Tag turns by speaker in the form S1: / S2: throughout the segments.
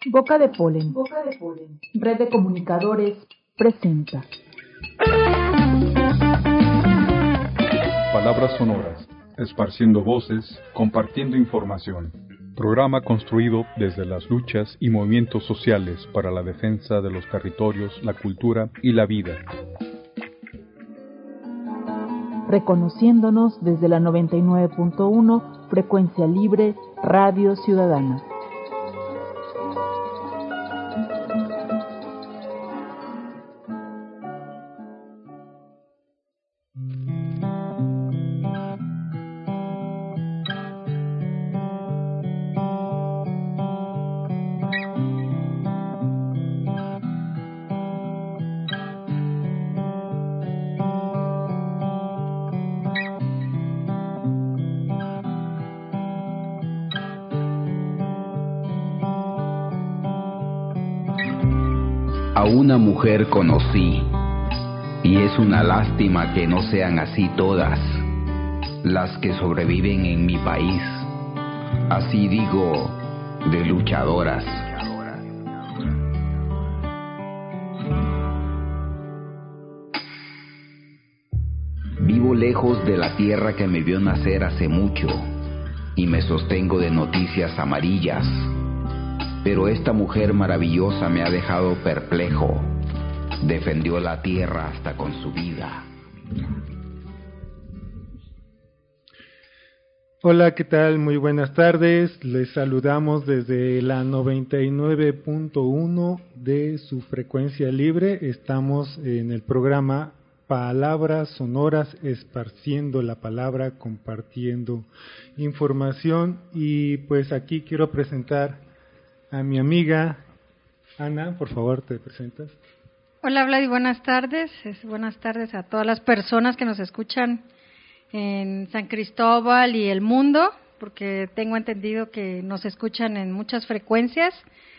S1: Boca de Polen. Red de Comunicadores presenta.
S2: Palabras sonoras, esparciendo voces, compartiendo información. Programa construido desde las luchas y movimientos sociales para la defensa de los territorios, la cultura y la vida.
S1: Reconociéndonos desde la 99.1 Frecuencia Libre Radio Ciudadana.
S3: A una mujer conocí, y es una lástima que no sean así todas las que sobreviven en mi país, así digo, de luchadoras. Vivo lejos de la tierra que me vio nacer hace mucho, y me sostengo de noticias amarillas. Pero esta mujer maravillosa me ha dejado perplejo. Defendió la tierra hasta con su vida.
S4: Hola, ¿qué tal? Muy buenas tardes. Les saludamos desde la 99.1 de su frecuencia libre. Estamos en el programa Palabras Sonoras, esparciendo la palabra, compartiendo información. Y pues aquí quiero presentar a mi amiga Ana. Por favor, te presentas.
S5: Hola Vlad y buenas tardes. Buenas tardes a todas las personas que nos escuchan en San Cristóbal y el mundo, porque tengo entendido que nos escuchan en muchas frecuencias.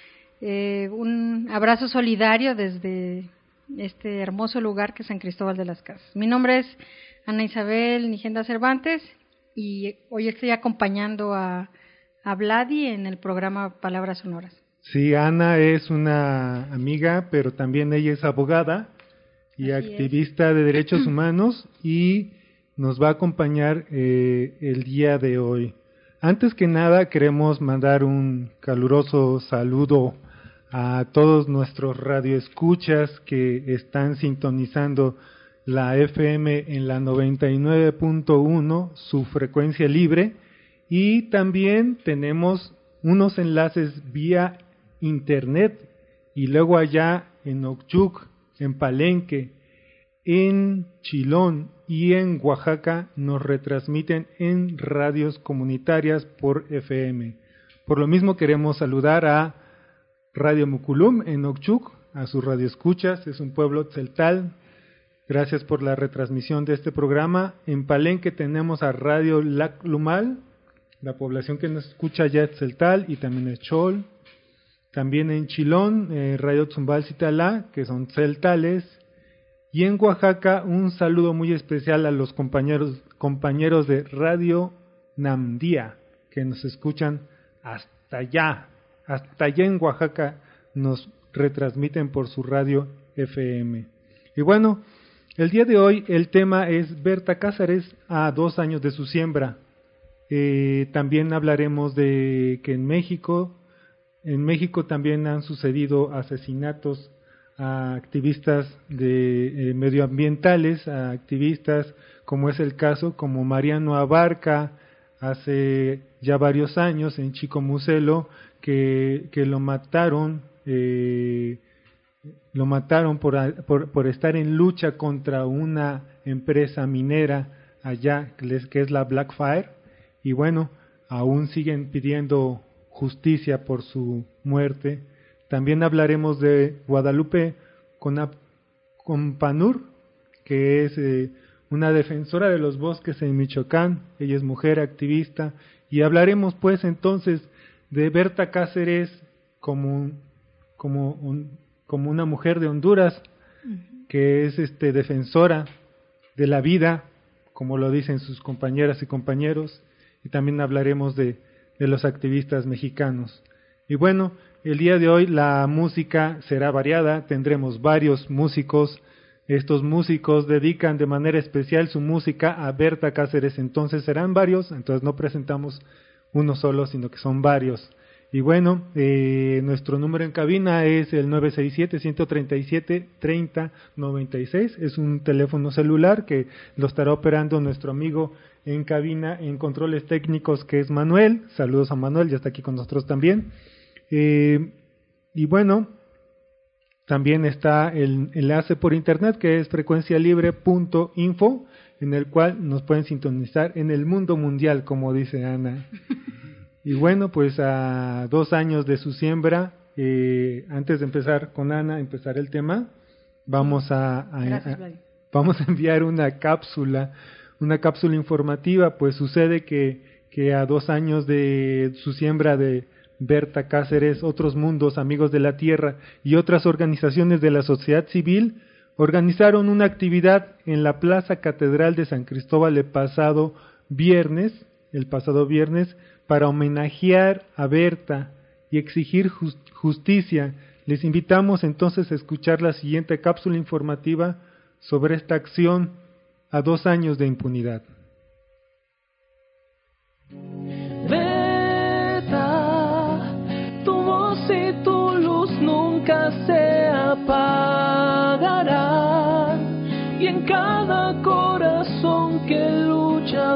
S5: Un abrazo solidario desde este hermoso lugar que es San Cristóbal de las Casas. Mi nombre es Ana Isabel Nigenda Cervantes y hoy estoy acompañando a Vladi en el programa Palabras Sonoras.
S4: Sí, Ana es una amiga, pero también ella es abogada y
S5: Así
S4: activista de derechos humanos y nos va a acompañar el día de hoy. Antes que nada, queremos mandar un caluroso saludo a todos nuestros radioescuchas que están sintonizando la FM en la 99.1, su frecuencia libre. Y también tenemos unos enlaces vía internet y luego allá en Ochuc, en Palenque, en Chilón y en Oaxaca nos retransmiten en radios comunitarias por FM. Por lo mismo queremos saludar a Radio Muculum en Ochuc, a sus radioescuchas, es un pueblo tzeltal. Gracias por la retransmisión de este programa. En Palenque tenemos a Radio Laclumal. La población que nos escucha ya es Tzeltal y también es Chol. También en Chilón, Radio Tzumbal Citalá, que son tzeltales. Y en Oaxaca, un saludo muy especial a los compañeros de Radio Namdía, que nos escuchan hasta allá en Oaxaca, nos retransmiten por su radio FM. Y bueno, el día de hoy el tema es Berta Cáceres a 2 años de su siembra. También hablaremos de que en México también han sucedido asesinatos a activistas de medioambientales, a activistas como es el caso como Mariano Abarca hace ya varios años en Chicomucelo, que lo mataron por estar en lucha contra una empresa minera allá que es la Blackfire. Y bueno, aún siguen pidiendo justicia por su muerte. También hablaremos de Guadalupe Companur, que es una defensora de los bosques en Michoacán. Ella es mujer activista. Y hablaremos pues entonces de Berta Cáceres como una mujer de Honduras, que es defensora de la vida, como lo dicen sus compañeras y compañeros. Y también hablaremos de los activistas mexicanos. Y bueno, el día de hoy la música será variada, tendremos varios músicos. Estos músicos dedican de manera especial su música a Berta Cáceres, entonces serán varios, entonces no presentamos uno solo, sino que son varios. Y bueno, nuestro número en cabina es el 967-137-3096, es un teléfono celular que lo estará operando nuestro amigo en cabina en controles técnicos, que es Manuel. Saludos a Manuel, ya está aquí con nosotros también. Y bueno, también está el enlace por internet, que es frecuencialibre.info, en el cual nos pueden sintonizar en el mundo mundial, como dice Ana. Y bueno, pues a 2 años de su siembra, antes de empezar con Ana, empezar el tema, vamos a enviar una cápsula informativa. Pues sucede que a 2 años de su siembra de Berta Cáceres, Otros Mundos, Amigos de la Tierra y otras organizaciones de la sociedad civil organizaron una actividad en la Plaza Catedral de San Cristóbal el pasado viernes, para homenajear a Berta y exigir justicia. Les invitamos entonces a escuchar la siguiente cápsula informativa sobre esta acción a 2 años de impunidad.
S6: Berta, tu voz y tu luz nunca se apagarán, y en cada corazón que lucha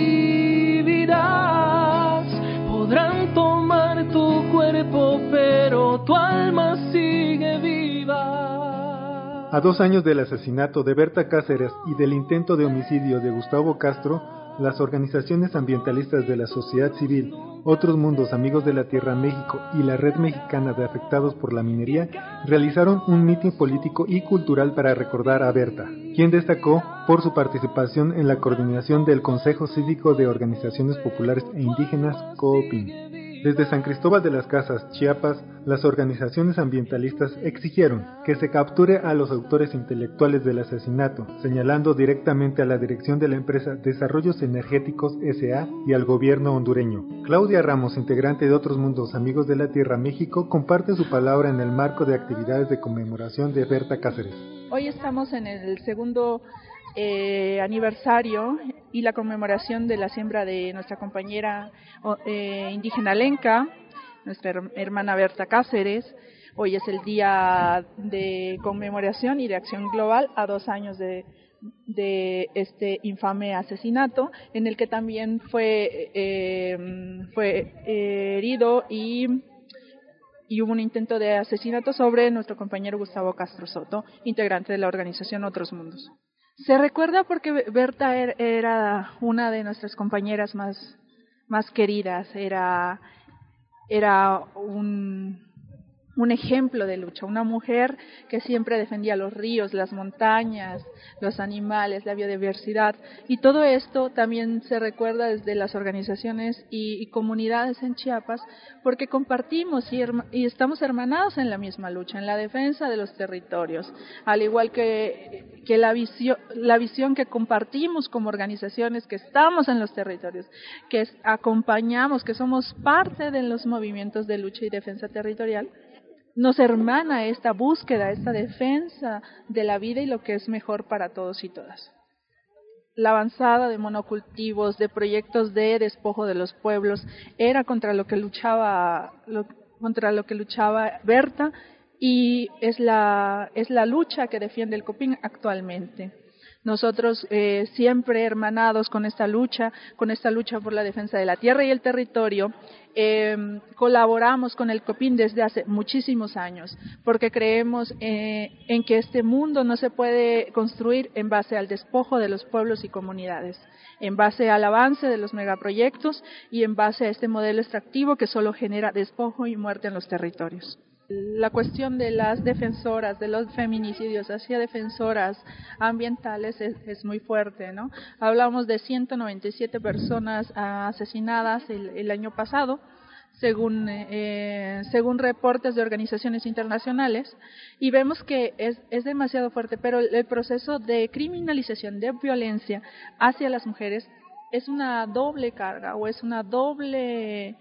S6: vivirás. Podrán tomar tu cuerpo, pero tu alma sigue viva.
S4: A 2 años del asesinato de Berta Cáceres y del intento de homicidio de Gustavo Castro, las organizaciones ambientalistas de la sociedad civil, Otros Mundos, Amigos de la Tierra México y la Red Mexicana de Afectados por la Minería realizaron un mitin político y cultural para recordar a Berta, quien destacó por su participación en la coordinación del Consejo Cívico de Organizaciones Populares e Indígenas, COOPIN. Desde San Cristóbal de las Casas, Chiapas, las organizaciones ambientalistas exigieron que se capture a los autores intelectuales del asesinato, señalando directamente a la dirección de la empresa Desarrollos Energéticos S.A. y al gobierno hondureño. Claudia Ramos, integrante de Otros Mundos, Amigos de la Tierra México, comparte su palabra en el marco de actividades de conmemoración de Berta Cáceres.
S7: Hoy estamos en el segundo aniversario y la conmemoración de la siembra de nuestra compañera indígena Lenca, nuestra hermana Berta Cáceres. Hoy es el día de conmemoración y de acción global a 2 años de este infame asesinato, en el que también fue herido y hubo un intento de asesinato sobre nuestro compañero Gustavo Castro Soto, integrante de la organización Otros Mundos. Se recuerda porque Berta era una de nuestras compañeras más queridas, era un ejemplo de lucha, una mujer que siempre defendía los ríos, las montañas, los animales, la biodiversidad, y todo esto también se recuerda desde las organizaciones y comunidades en Chiapas, porque compartimos y estamos hermanados en la misma lucha, en la defensa de los territorios, al igual que la visión que compartimos como organizaciones que estamos en los territorios, que acompañamos, que somos parte de los movimientos de lucha y defensa territorial. Nos hermana esta búsqueda, esta defensa de la vida y lo que es mejor para todos y todas. La avanzada de monocultivos, de proyectos de despojo de los pueblos, era contra lo que luchaba Berta, y es la lucha que defiende el COPIN actualmente. Nosotros siempre hermanados con esta lucha por la defensa de la tierra y el territorio, colaboramos con el COPIN desde hace muchísimos años, porque creemos en que este mundo no se puede construir en base al despojo de los pueblos y comunidades, en base al avance de los megaproyectos y en base a este modelo extractivo que solo genera despojo y muerte en los territorios. La cuestión de las defensoras, de los feminicidios hacia defensoras ambientales es muy fuerte, ¿no? Hablamos de 197 personas asesinadas el año pasado, según reportes de organizaciones internacionales, y vemos que es demasiado fuerte, pero el proceso de criminalización de violencia hacia las mujeres es una doble carga o es una doble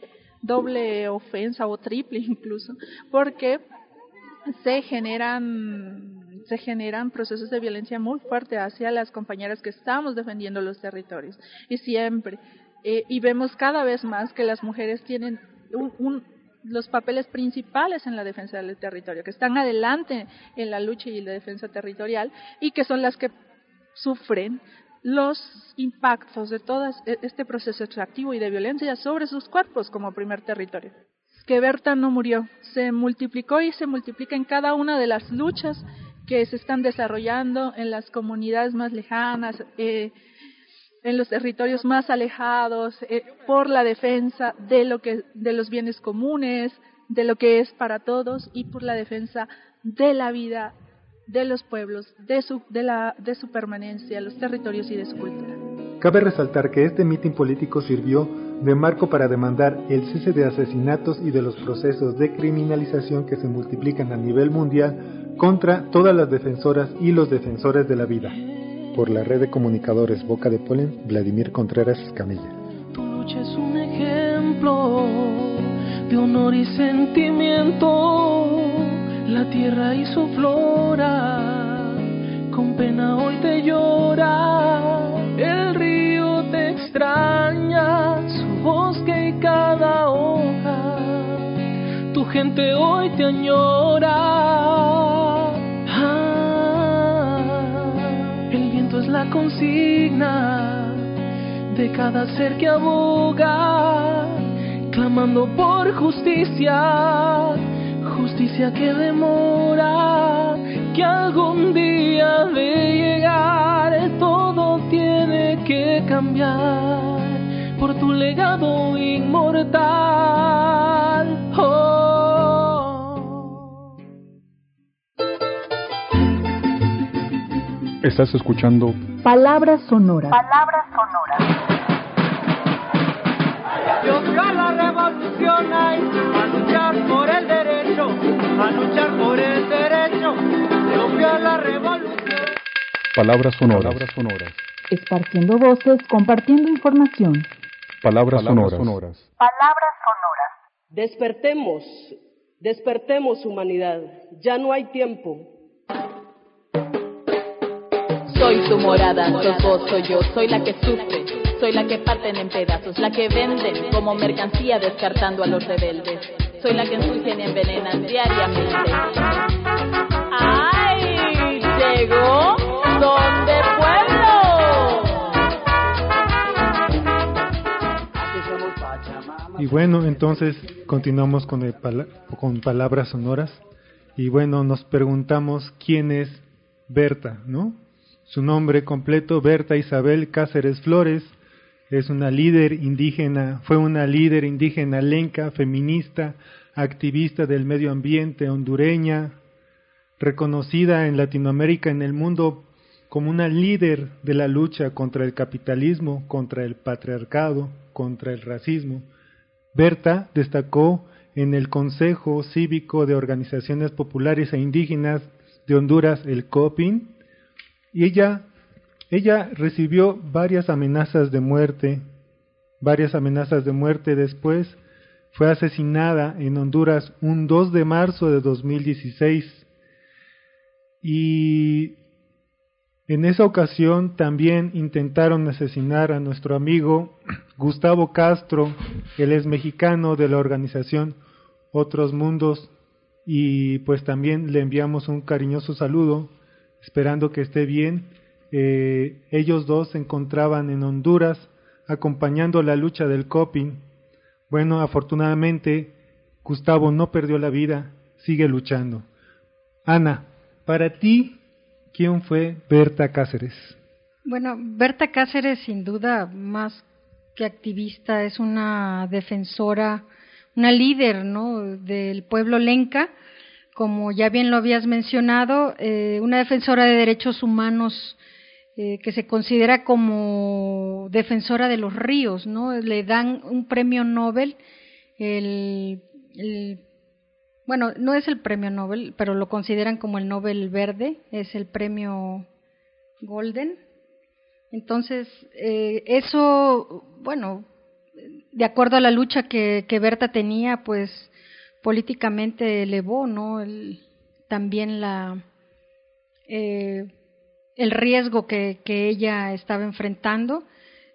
S7: doble ofensa o triple incluso, porque se generan procesos de violencia muy fuertes hacia las compañeras que estamos defendiendo los territorios. Y siempre, y vemos cada vez más que las mujeres tienen los papeles principales en la defensa del territorio, que están adelante en la lucha y la defensa territorial, y que son las que sufren los impactos de todo este proceso extractivo y de violencia sobre sus cuerpos como primer territorio. Que Berta no murió, se multiplicó y se multiplica en cada una de las luchas que se están desarrollando en las comunidades más lejanas, en los territorios más alejados, por la defensa de los bienes comunes, de lo que es para todos, y por la defensa de la vida de los pueblos, de su permanencia, los territorios y de su cultura.
S4: Cabe resaltar que este mitin político sirvió de marco para demandar el cese de asesinatos y de los procesos de criminalización que se multiplican a nivel mundial contra todas las defensoras y los defensores de la vida. Por la red de comunicadores Boca de Polen, Vladimir Contreras Escamilla.
S6: Tu lucha es un ejemplo de honor y sentimiento. La tierra y su flora con pena hoy te llora. El río te extraña, su bosque y cada hoja. Tu gente hoy te añora. El viento es la consigna de cada ser que aboga, clamando por justicia, justicia que demora, que algún día de llegar. Todo tiene que cambiar por tu legado inmortal.
S2: Estás escuchando
S1: Palabras Sonoras.
S8: Palabras Sonoras.
S9: Yo fui a la revolución a luchar por el derecho, a luchar por el derecho. Yo fui a la revolución.
S2: Palabras Sonoras.
S1: Esparciendo voces, compartiendo información.
S2: Palabras Sonoras.
S8: Palabras Sonoras.
S10: Despertemos humanidad, ya no hay tiempo.
S11: Soy tu morada, sos vos, soy yo, soy la que sufre, soy la que parten en pedazos, la que venden como mercancía descartando a los rebeldes, soy la que ensucian y envenenan diariamente. ¡Ay! ¡Llegó Don de Pueblo!
S4: Y bueno, entonces continuamos con Palabras Sonoras. Y bueno, nos preguntamos quién es Berta, ¿no? Su nombre completo, Berta Isabel Cáceres Flores, es una líder indígena, fue una líder indígena lenca, feminista, activista del medio ambiente hondureña, reconocida en Latinoamérica, en el mundo, como una líder de la lucha contra el capitalismo, contra el patriarcado, contra el racismo. Berta destacó en el Consejo Cívico de Organizaciones Populares e Indígenas de Honduras, el COPIN, y ella recibió varias amenazas de muerte. Después fue asesinada en Honduras un 2 de marzo de 2016. Y en esa ocasión también intentaron asesinar a nuestro amigo Gustavo Castro. Él es mexicano, de la organización Otros Mundos, y pues también le enviamos un cariñoso saludo, esperando que esté bien. Ellos dos se encontraban en Honduras acompañando la lucha del COPIN. Bueno, afortunadamente Gustavo no perdió la vida, sigue luchando. Ana, para ti, ¿quién fue Berta Cáceres?
S5: Bueno, Berta Cáceres, sin duda, más que activista, es una defensora, una líder, ¿no?, del pueblo lenca, como ya bien lo habías mencionado, una defensora de derechos humanos que se considera como defensora de los ríos, ¿no? Le dan un premio Nobel, bueno, no es el premio Nobel, pero lo consideran como el Nobel Verde, es el premio Golden. Entonces, eso, bueno, de acuerdo a la lucha que Berta tenía, pues políticamente elevó, ¿no? También el riesgo que ella estaba enfrentando.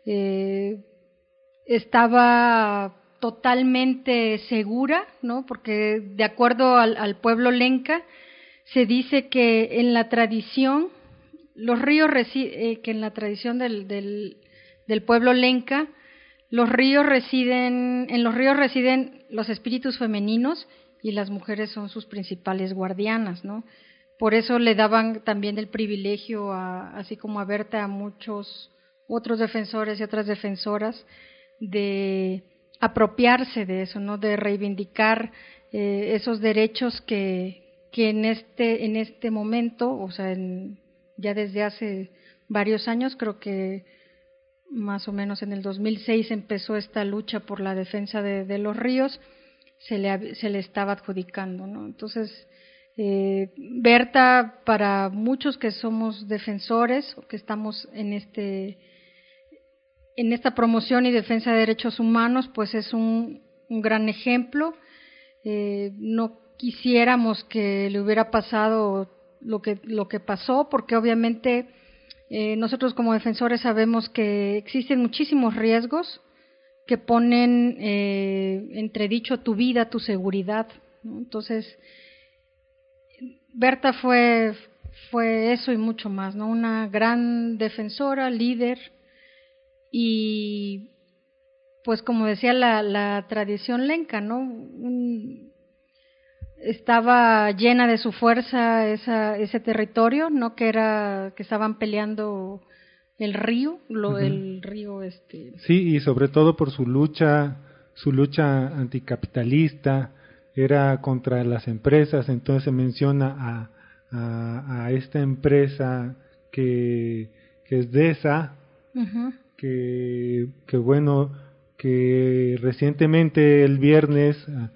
S5: Estaba totalmente segura, ¿no? Porque de acuerdo al pueblo lenca, se dice que en la tradición, que en la tradición del pueblo lenca, en los ríos residen los espíritus femeninos y las mujeres son sus principales guardianas, ¿no? Por eso le daban también el privilegio, así como a Berta, a muchos otros defensores y otras defensoras, de apropiarse de eso, ¿no? De reivindicar esos derechos que en este momento, o sea, ya desde hace varios años, creo que más o menos en el 2006 empezó esta lucha por la defensa de los ríos, se le estaba adjudicando, ¿no? Entonces, Berta, para muchos que somos defensores o que estamos en esta promoción y defensa de derechos humanos, pues es un gran ejemplo. No quisiéramos que le hubiera pasado lo que pasó, porque obviamente nosotros como defensores sabemos que existen muchísimos riesgos que ponen entredicho tu vida, tu seguridad, ¿no? Entonces, Berta fue eso y mucho más, ¿no? Una gran defensora, líder, y pues como decía la tradición lenca, ¿no? Estaba llena de su fuerza ese territorio, ¿no? Que estaban peleando el río, el río
S4: Sí, y sobre todo por su lucha anticapitalista, era contra las empresas. Entonces se menciona a esta empresa que es DESA, que recientemente el viernes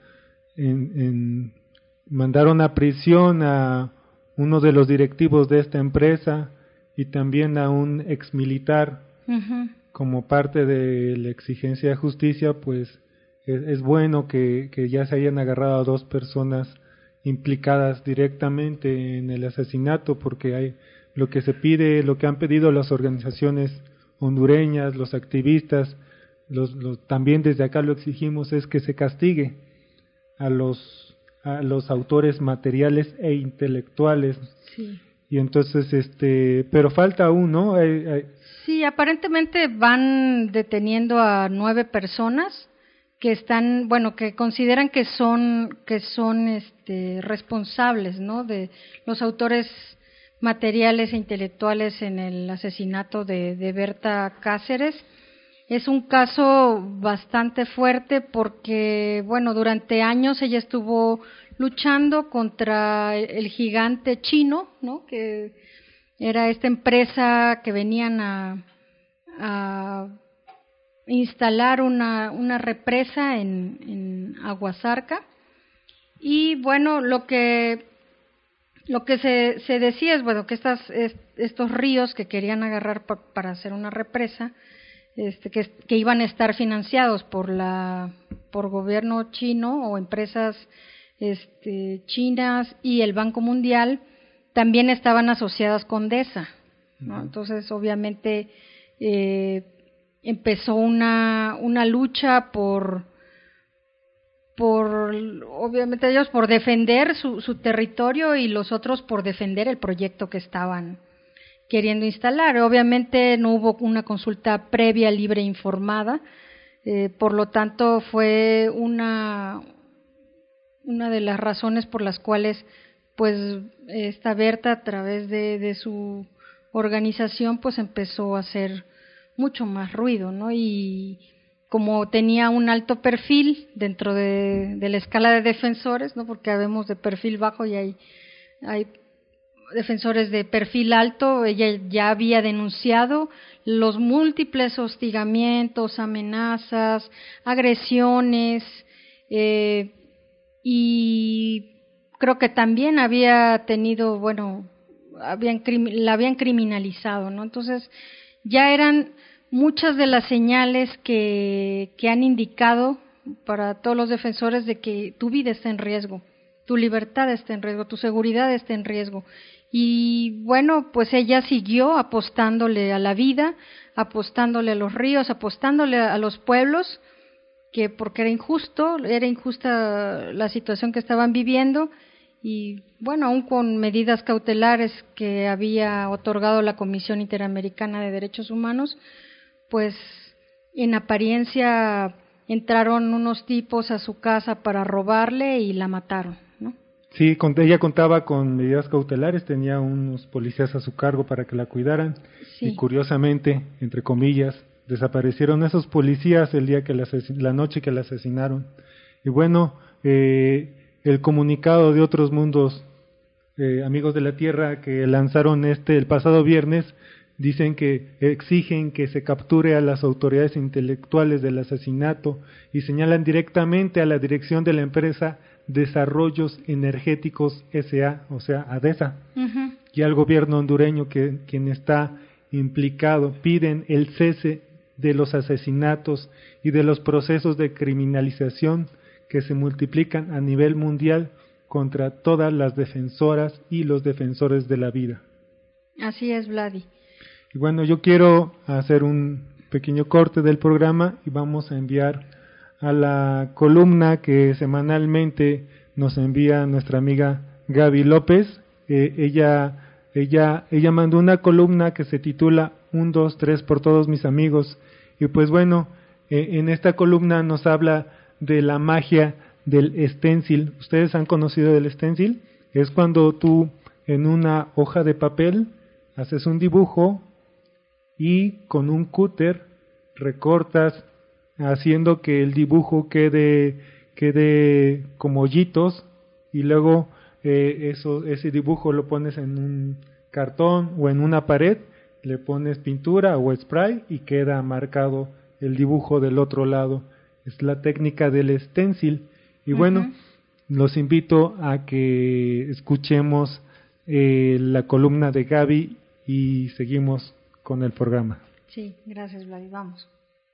S4: mandaron a prisión a uno de los directivos de esta empresa y también a un exmilitar. Como parte de la exigencia de justicia, pues es bueno que ya se hayan agarrado a 2 personas implicadas directamente en el asesinato, porque lo que se pide, lo que han pedido las organizaciones hondureñas, los activistas, también desde acá lo exigimos, es que se castigue a los autores materiales e intelectuales.
S5: Sí.
S4: Y entonces, pero falta uno.
S5: Sí, aparentemente van deteniendo a 9 personas que que consideran que son responsables, ¿no? De los autores materiales e intelectuales en el asesinato de Berta Cáceres. Es un caso bastante fuerte porque, durante años ella estuvo luchando contra el gigante chino, ¿no? Que era esta empresa que venían a instalar una represa en Aguasarca. Y lo que se decía es que estos ríos que querían agarrar para hacer una represa, que iban a estar financiados por gobierno chino o empresas chinas y el Banco Mundial, también estaban asociadas con DESA, ¿no? Entonces, obviamente, empezó una lucha obviamente ellos por defender su territorio y los otros por defender el proyecto que estaban queriendo instalar. Obviamente no hubo una consulta previa, libre e informada, por lo tanto fue una de las razones por las cuales pues esta Berta, a través de su organización, pues empezó a hacer mucho más ruido, ¿no? Y como tenía un alto perfil dentro de la escala de defensores, ¿no? Porque habemos de perfil bajo y hay defensores de perfil alto. Ella ya había denunciado los múltiples hostigamientos, amenazas, agresiones, y creo que también había tenido, la habían criminalizado, ¿no? Entonces ya eran muchas de las señales que han indicado para todos los defensores de que tu vida está en riesgo, tu libertad está en riesgo, tu seguridad está en riesgo. Y bueno, pues ella siguió apostándole a la vida, apostándole a los ríos, apostándole a los pueblos, que porque era injusta la situación que estaban viviendo, y bueno, aún con medidas cautelares que había otorgado la Comisión Interamericana de Derechos Humanos, pues en apariencia entraron unos tipos a su casa para robarle y la mataron, ¿no?
S4: Sí, ella contaba con medidas cautelares, tenía unos policías a su cargo para que la cuidaran, sí. Y curiosamente, entre comillas, desaparecieron esos policías el día que la noche que la asesinaron. Y bueno, el comunicado de Otros Mundos, Amigos de la Tierra, que lanzaron el pasado viernes, dicen que exigen que se capture a las autoridades intelectuales del asesinato y señalan directamente a la dirección de la empresa Desarrollos Energéticos S.A., o sea, ADESA, y al gobierno hondureño, quien está implicado. Piden el cese de los asesinatos y de los procesos de criminalización que se multiplican a nivel mundial contra todas las defensoras y los defensores de la vida.
S5: Así es, Vladi.
S4: Y bueno, yo quiero hacer un pequeño corte del programa y vamos a enviar a la columna que semanalmente nos envía nuestra amiga Gaby López. Ella mandó una columna que se titula 1, 2, 3 por todos mis amigos. Y pues bueno, en esta columna nos habla de la magia del stencil. ¿Ustedes han conocido del stencil? Es cuando tú en una hoja de papel haces un dibujo y con un cúter recortas, haciendo que el dibujo quede como hoyitos, y luego ese dibujo lo pones en un cartón o en una pared, le pones pintura o spray y queda marcado el dibujo del otro lado. Es la técnica del stencil. Y bueno, los invito a que escuchemos la columna de Gaby y seguimos con el programa.
S5: Sí, gracias, Vladi. Vamos.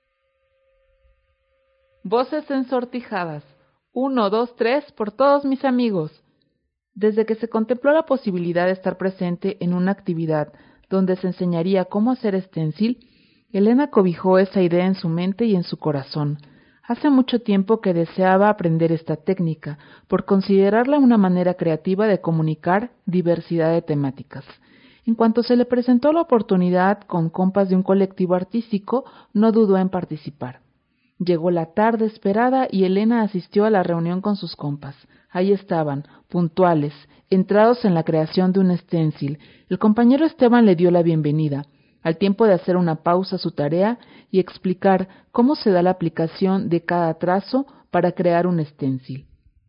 S12: Voces ensortijadas. 1, 2, 3 por todos mis amigos. Desde que se contempló la posibilidad de estar presente en una actividad donde se enseñaría cómo hacer stencil, Elena cobijó esa idea en su mente y en su corazón. Hace mucho tiempo que deseaba aprender esta técnica, por considerarla una manera creativa de comunicar diversidad de temáticas. En cuanto se le presentó la oportunidad con compas de un colectivo artístico, no dudó en participar. Llegó la tarde esperada y Elena asistió a la reunión con sus compas. Ahí estaban, puntuales, entrados en la creación de un stencil. El compañero Esteban le dio la bienvenida, al tiempo de hacer una pausa a su tarea y explicar cómo se da la aplicación de cada trazo para crear un stencil.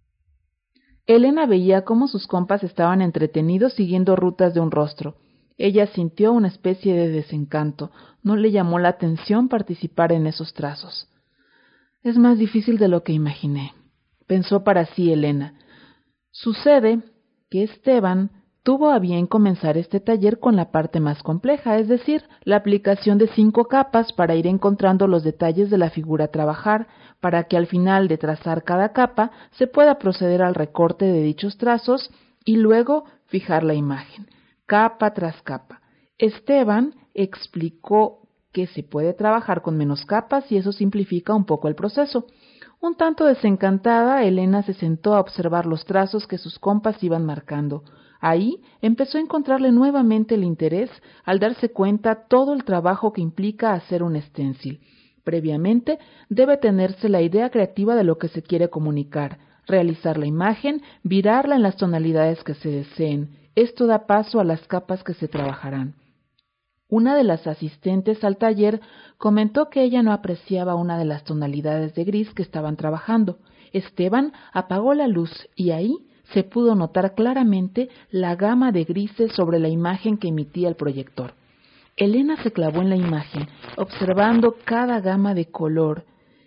S12: Elena veía cómo sus compas estaban entretenidos siguiendo rutas de un rostro. Ella sintió una especie de desencanto. No le llamó la atención participar en esos trazos. Es más difícil de lo que imaginé, pensó para sí Elena. Sucede que Esteban tuvo a bien comenzar este taller con la parte más compleja, es decir, la aplicación de 5 capas para ir encontrando los detalles de la figura a trabajar, para que al final de trazar cada capa se pueda proceder al recorte de dichos trazos y luego fijar la imagen, capa tras capa. Esteban explicó que se puede trabajar con menos capas y eso simplifica un poco el proceso. Un tanto desencantada, Elena se sentó a observar los trazos que sus compas iban marcando. Ahí empezó a encontrarle nuevamente el interés al darse cuenta todo el trabajo que implica hacer un stencil. Previamente debe tenerse la idea creativa de lo que se quiere comunicar, realizar la imagen, virarla en las tonalidades que se deseen. Esto da paso a las capas que se trabajarán. Una de las asistentes al taller comentó que ella no apreciaba una de las tonalidades de gris que estaban trabajando. Esteban apagó la luz y ahí se pudo notar claramente la gama de grises sobre la imagen que emitía el proyector. Elena se clavó en la imagen, observando cada gama de color,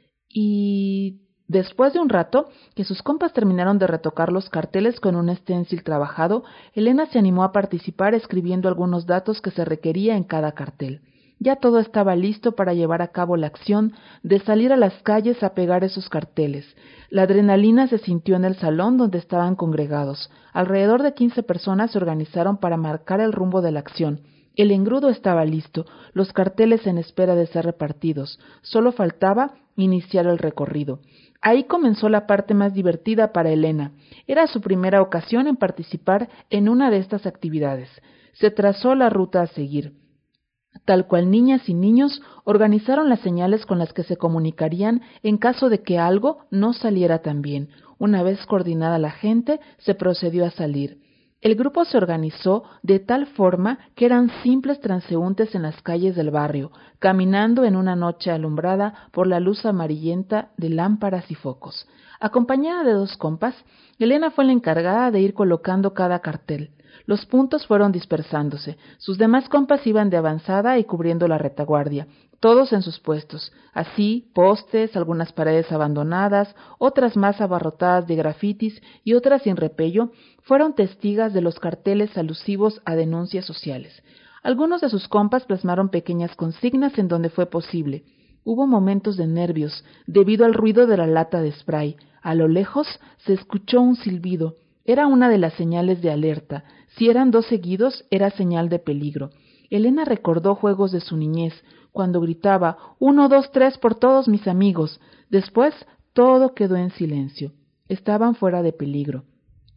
S12: y después de un rato, que sus compas terminaron de retocar los carteles con un stencil trabajado, Elena se animó a participar escribiendo algunos datos que se requería en cada cartel. Ya todo estaba listo para llevar a cabo la acción de salir a las calles a pegar esos carteles. La adrenalina se sintió en el salón donde estaban congregados. Alrededor de 15 personas se organizaron para marcar el rumbo de la acción. El engrudo estaba listo, los carteles en espera de ser repartidos. Solo faltaba iniciar el recorrido. Ahí comenzó la parte más divertida para Elena. Era su primera ocasión en participar en una de estas actividades. Se trazó la ruta a seguir. Tal cual niñas y niños organizaron las señales con las que se comunicarían en caso de que algo no saliera tan bien. Una vez coordinada la gente, se procedió a salir. El grupo se organizó de tal forma que eran simples transeúntes en las calles del barrio, caminando en una noche alumbrada por la luz amarillenta de lámparas y focos. Acompañada de 2 compas, Elena fue la encargada de ir colocando cada cartel. Los puntos fueron dispersándose. Sus demás compas iban de avanzada y cubriendo la retaguardia, todos en sus puestos. Así, postes, algunas paredes abandonadas, otras más abarrotadas de grafitis y otras sin repello, fueron testigas de los carteles alusivos a denuncias sociales. Algunos de sus compas plasmaron pequeñas consignas en donde fue posible. Hubo momentos de nervios, debido al ruido de la lata de spray. A lo lejos se escuchó un silbido. Era una de las señales de alerta. Si eran 2 seguidos, era señal de peligro. Elena recordó juegos de su niñez, cuando gritaba 1, 2, 3 por todos mis amigos. Después, todo quedó en silencio. Estaban fuera de peligro.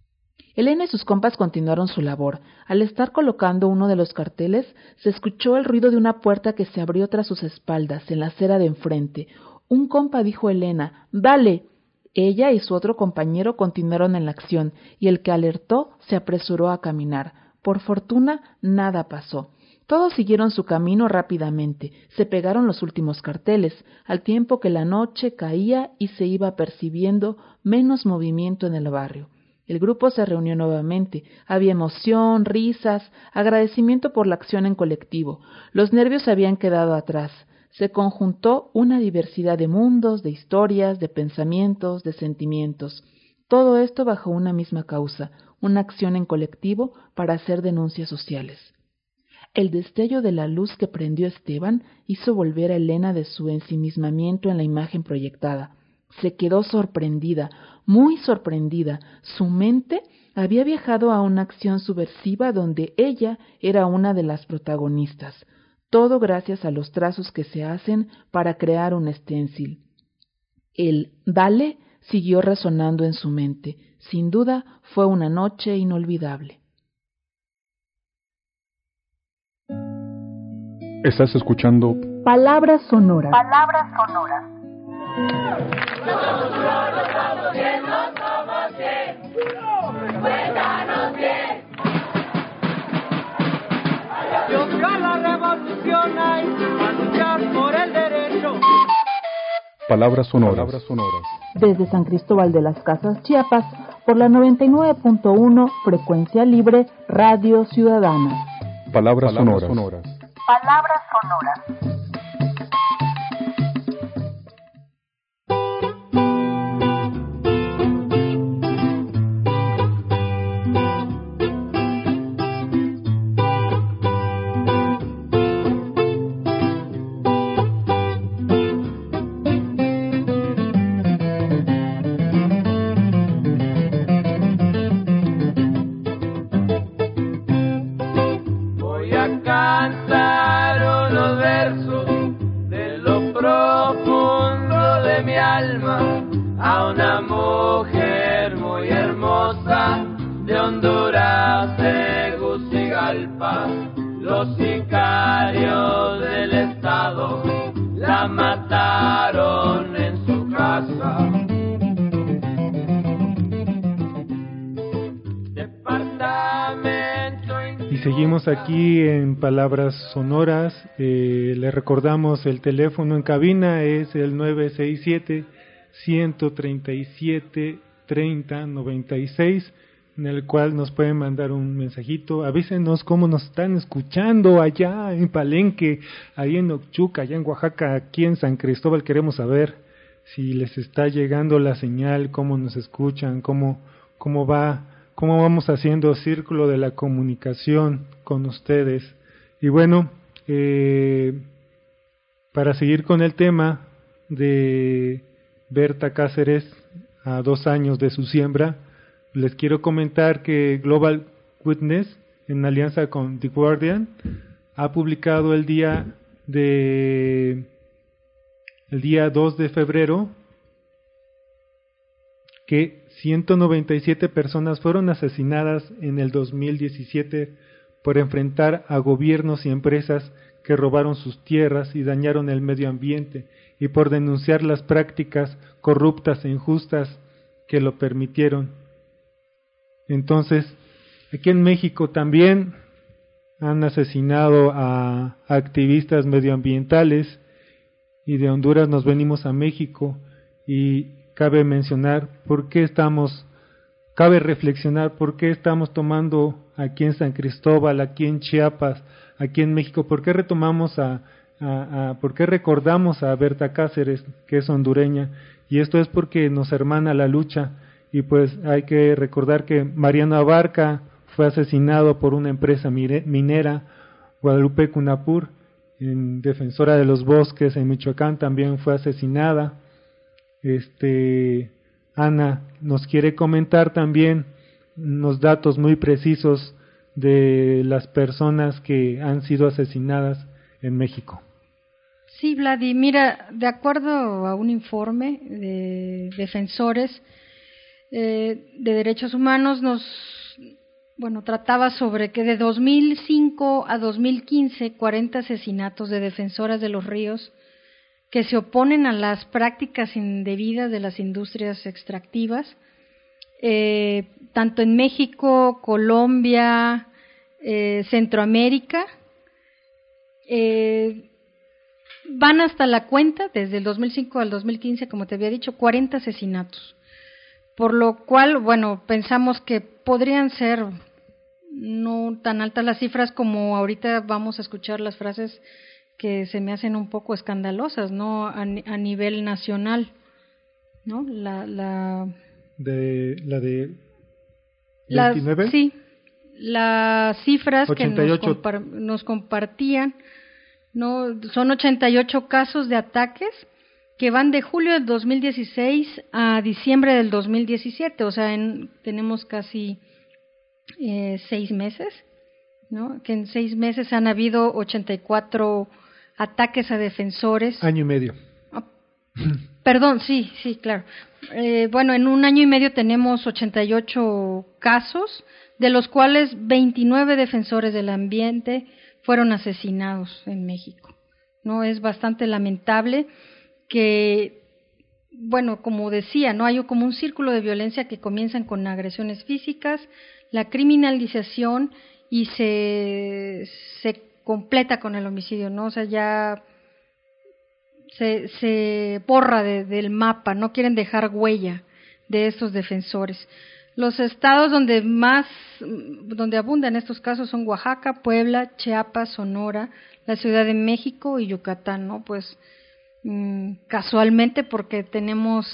S12: Elena y sus compas continuaron su labor. Al estar colocando uno de los carteles, se escuchó el ruido de una puerta que se abrió tras sus espaldas, en la acera de enfrente. Un compa dijo a Elena, «¡Dale!». Ella y su otro compañero continuaron en la acción, y el que alertó se apresuró a caminar. Por fortuna, nada pasó. Todos siguieron su camino rápidamente. Se pegaron los últimos carteles, al tiempo que la noche caía y se iba percibiendo menos movimiento en el barrio. El grupo se reunió nuevamente. Había emoción, risas, agradecimiento por la acción en colectivo. Los nervios habían quedado atrás. Se conjuntó una diversidad de mundos, de historias, de pensamientos, de sentimientos. Todo esto bajo una misma causa, una acción en colectivo para hacer denuncias sociales. El destello de la luz que prendió Esteban hizo volver a Elena de su ensimismamiento en la imagen proyectada. Se quedó sorprendida, muy sorprendida. Su mente había viajado a una acción subversiva donde ella era una de las protagonistas. Todo gracias a los trazos que se hacen para crear un stencil. El «dale» siguió resonando en su mente. Sin duda fue una noche inolvidable.
S2: Estás escuchando
S1: Palabras Sonoras.
S8: Palabras Sonoras.
S2: Palabras Sonoras.
S1: Desde San Cristóbal de las Casas, Chiapas, por la 99.1 Frecuencia Libre Radio Ciudadana.
S2: Palabras Sonoras.
S8: Palabras Sonoras.
S9: Los sicarios del Estado la mataron en su casa.
S4: Y seguimos aquí en Palabras Sonoras. Le recordamos el teléfono en cabina es el 967-137-3096, en el cual nos pueden mandar un mensajito. Avísenos cómo nos están escuchando allá en Palenque, ahí en Ochuca, allá en Oaxaca, aquí en San Cristóbal. Queremos saber si les está llegando la señal, cómo nos escuchan, cómo vamos haciendo círculo de la comunicación con ustedes. Y bueno, para seguir con el tema de Berta Cáceres, a 2 años de su siembra, les quiero comentar que Global Witness, en alianza con The Guardian, ha publicado el día 2 de febrero que 197 personas fueron asesinadas en el 2017 por enfrentar a gobiernos y empresas que robaron sus tierras y dañaron el medio ambiente, y por denunciar las prácticas corruptas e injustas que lo permitieron. Entonces, aquí en México también han asesinado a activistas medioambientales, y de Honduras nos venimos a México, y cabe reflexionar por qué estamos tomando aquí en San Cristóbal, aquí en Chiapas, aquí en México, por qué por qué recordamos a Berta Cáceres, que es hondureña, y esto es porque nos hermana la lucha. Y pues hay que recordar que Mariano Abarca fue asesinado por una empresa minera, Guadalupe Cunapur, defensora de los bosques en Michoacán, también fue asesinada. Ana nos quiere comentar también unos datos muy precisos de las personas que han sido asesinadas en México.
S5: Sí, Vladi, mira, de acuerdo a un informe de defensores de derechos humanos, trataba sobre que de 2005 a 2015, 40 asesinatos de defensoras de los ríos que se oponen a las prácticas indebidas de las industrias extractivas, tanto en México, Colombia, Centroamérica, van hasta la cuenta, desde el 2005 al 2015, como te había dicho, 40 asesinatos. Por lo cual, pensamos que podrían ser no tan altas las cifras como ahorita vamos a escuchar las frases que se me hacen un poco escandalosas, ¿no? A nivel nacional, ¿no? La de
S4: 29.
S5: Sí, las cifras
S4: 88.
S5: que nos compartían, ¿no? Son 88 casos de ataques que van de julio del 2016 a diciembre del 2017, o sea, tenemos casi 6 meses, ¿no? Que en 6 meses han habido 84 ataques a defensores.
S4: Año y medio.
S5: Perdón, sí, claro. En un año y medio tenemos 88 casos, de los cuales 29 defensores del ambiente fueron asesinados en México, ¿no? Es bastante lamentable que, como decía, no hay como un círculo de violencia que comienzan con agresiones físicas, la criminalización y se completa con el homicidio, ¿no? O sea, ya se borra del mapa, no quieren dejar huella de estos defensores. Los estados donde abundan estos casos son Oaxaca, Puebla, Chiapas, Sonora, la Ciudad de México y Yucatán, ¿no? Pues casualmente porque tenemos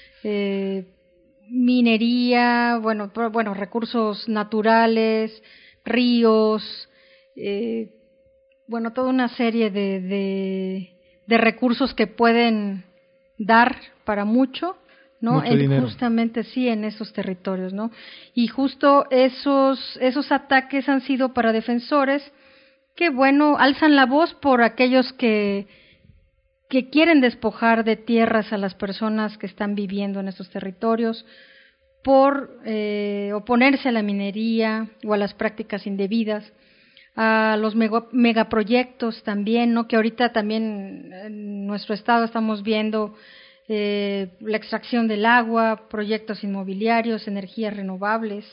S5: minería, recursos naturales, ríos, toda una serie de recursos que pueden dar para mucho, ¿no? Justamente sí, en esos territorios, ¿no? Y justo esos ataques han sido para defensores que, alzan la voz por aquellos que quieren despojar de tierras a las personas que están viviendo en estos territorios, por oponerse a la minería o a las prácticas indebidas, a los megaproyectos también, ¿no? Que ahorita también en nuestro estado estamos viendo la extracción del agua, proyectos inmobiliarios, energías renovables,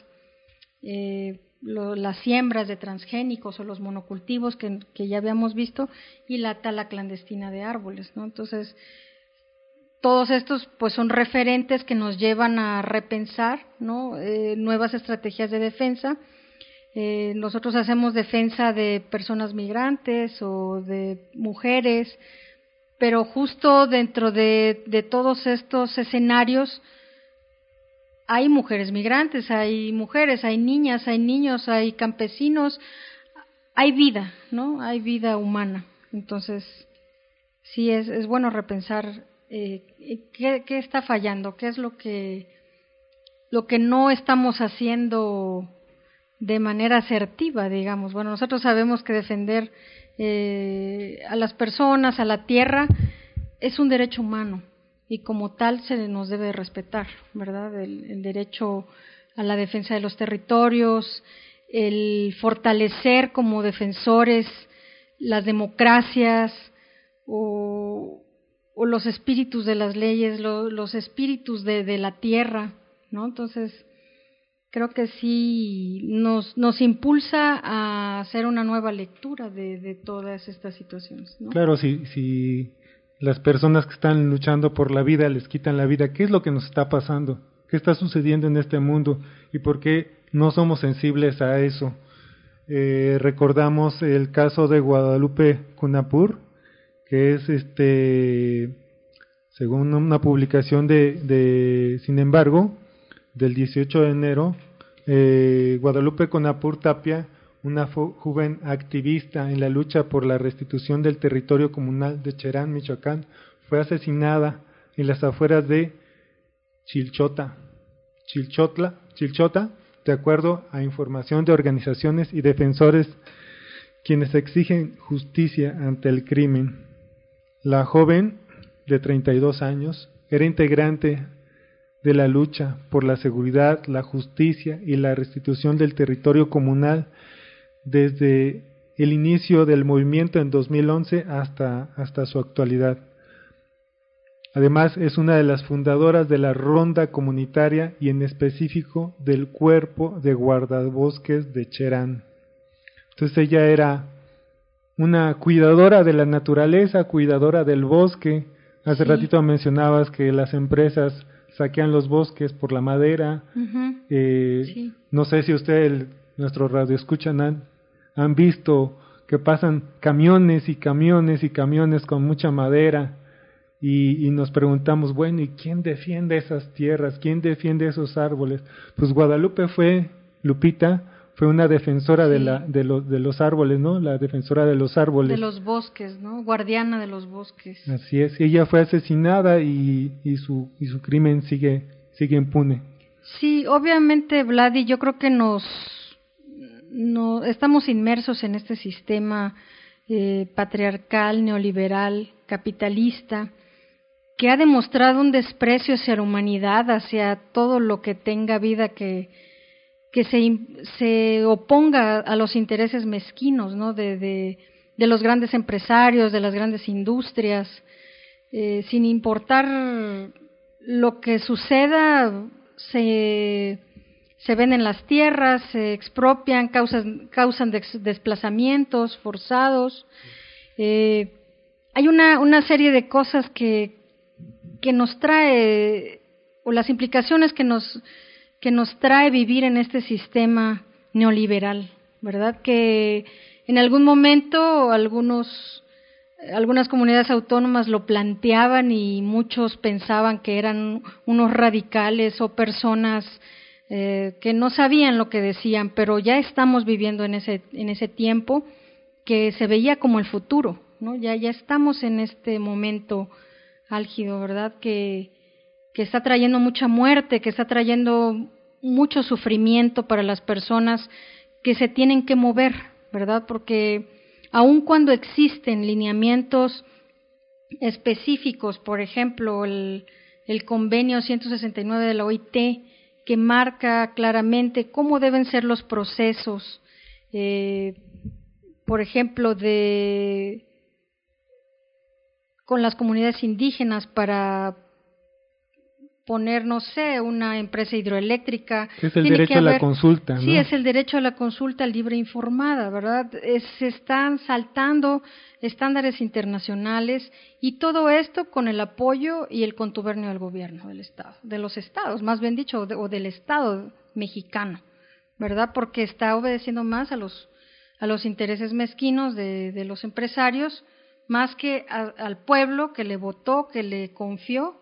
S5: las siembras de transgénicos o los monocultivos que ya habíamos visto, y la tala clandestina de árboles, ¿no? Entonces, todos estos pues son referentes que nos llevan a repensar, ¿no? Nuevas estrategias de defensa. Nosotros hacemos defensa de personas migrantes o de mujeres, pero justo dentro de todos estos escenarios hay mujeres migrantes, hay mujeres, hay niñas, hay niños, hay campesinos, hay vida, ¿no? Hay vida humana. Entonces, sí es bueno repensar qué está fallando, qué es lo que no estamos haciendo de manera asertiva, digamos. Bueno, nosotros sabemos que defender a las personas, a la tierra, es un derecho humano y como tal se nos debe respetar, ¿verdad? El derecho a la defensa de los territorios, el fortalecer como defensores las democracias o los espíritus de las leyes, los espíritus de la tierra, ¿no? Entonces, creo que sí nos impulsa a hacer una nueva lectura de todas estas situaciones, ¿no?
S4: Claro, si las personas que están luchando por la vida les quitan la vida, ¿qué es lo que nos está pasando? ¿Qué está sucediendo en este mundo? ¿Y por qué no somos sensibles a eso? Recordamos el caso de Guadalupe Cunapur, que es según una publicación de Sin embargo, del 18 de enero, Guadalupe Cunapur Tapia, una joven activista en la lucha por la restitución del territorio comunal de Cherán, Michoacán, fue asesinada en las afueras de Chilchota, de acuerdo a información de organizaciones y defensores quienes exigen justicia ante el crimen. La joven, de 32 años, era integrante de la lucha por la seguridad, la justicia y la restitución del territorio comunal desde el inicio del movimiento en 2011 hasta su actualidad. Además, es una de las fundadoras de la Ronda Comunitaria y en específico del Cuerpo de Guardabosques de Cherán. Entonces ella era una cuidadora de la naturaleza, cuidadora del bosque. Hace ratito mencionabas que las empresas saquean los bosques por la madera. No sé si nuestros radioescuchan han visto que pasan camiones y camiones y camiones con mucha madera y nos preguntamos, bueno, ¿y quién defiende esas tierras? ¿Quién defiende esos árboles? Pues Lupita fue una defensora de los árboles, ¿no? La defensora de los árboles.
S5: De los bosques, ¿no? Guardiana de los bosques.
S4: Así es. Ella fue asesinada y su crimen sigue impune.
S5: Sí, obviamente, Vladi, yo creo que estamos inmersos en este sistema patriarcal, neoliberal, capitalista, que ha demostrado un desprecio hacia la humanidad, hacia todo lo que tenga vida que se oponga a los intereses mezquinos, ¿no? de los grandes empresarios, de las grandes industrias, sin importar lo que suceda, se venden las tierras, se expropian, causan desplazamientos forzados. Hay una serie de cosas que nos trae, o las implicaciones que nos trae vivir en este sistema neoliberal, ¿verdad? Que en algún momento algunas comunidades autónomas lo planteaban y muchos pensaban que eran unos radicales o personas que no sabían lo que decían, pero ya estamos viviendo en ese tiempo que se veía como el futuro, ¿no? Ya estamos en este momento álgido, ¿verdad? Que está trayendo mucha muerte, que está trayendo mucho sufrimiento para las personas que se tienen que mover, ¿verdad? Porque aun cuando existen lineamientos específicos, por ejemplo, el convenio 169 de la OIT, que marca claramente cómo deben ser los procesos, por ejemplo, con las comunidades indígenas para poner, no sé, una empresa hidroeléctrica.
S4: Es el derecho a la consulta, ¿no?
S5: Sí, es el derecho a la consulta libre e informada, ¿verdad? Se están saltando estándares internacionales y todo esto con el apoyo y el contubernio del gobierno del Estado, de los estados, más bien dicho, o del Estado mexicano, ¿verdad? Porque está obedeciendo más a los intereses mezquinos de los empresarios, más que al pueblo que le votó, que le confió.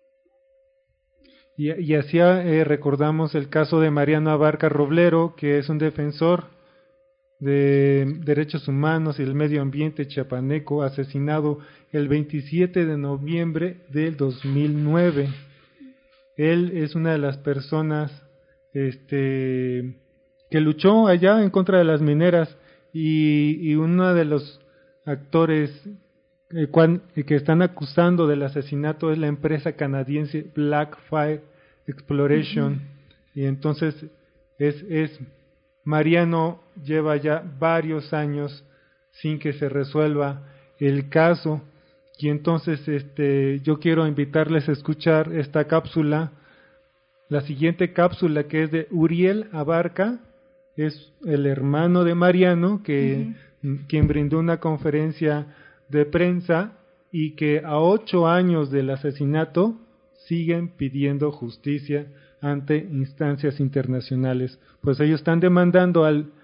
S4: Y así recordamos el caso de Mariano Abarca Roblero, que es un defensor de Derechos Humanos y el Medio Ambiente chiapaneco, asesinado el 27 de noviembre del 2009. Él es una de las personas que luchó allá en contra de las mineras y uno de los actores que están acusando del asesinato es la empresa canadiense Blackfire Exploration. Y entonces Mariano lleva ya varios años sin que se resuelva el caso, y entonces yo quiero invitarles a escuchar esta cápsula, la siguiente cápsula, que es de Uriel Abarca, es el hermano de Mariano, quien brindó una conferencia de prensa y que a 8 años del asesinato siguen pidiendo justicia ante instancias internacionales. Pues ellos están demandando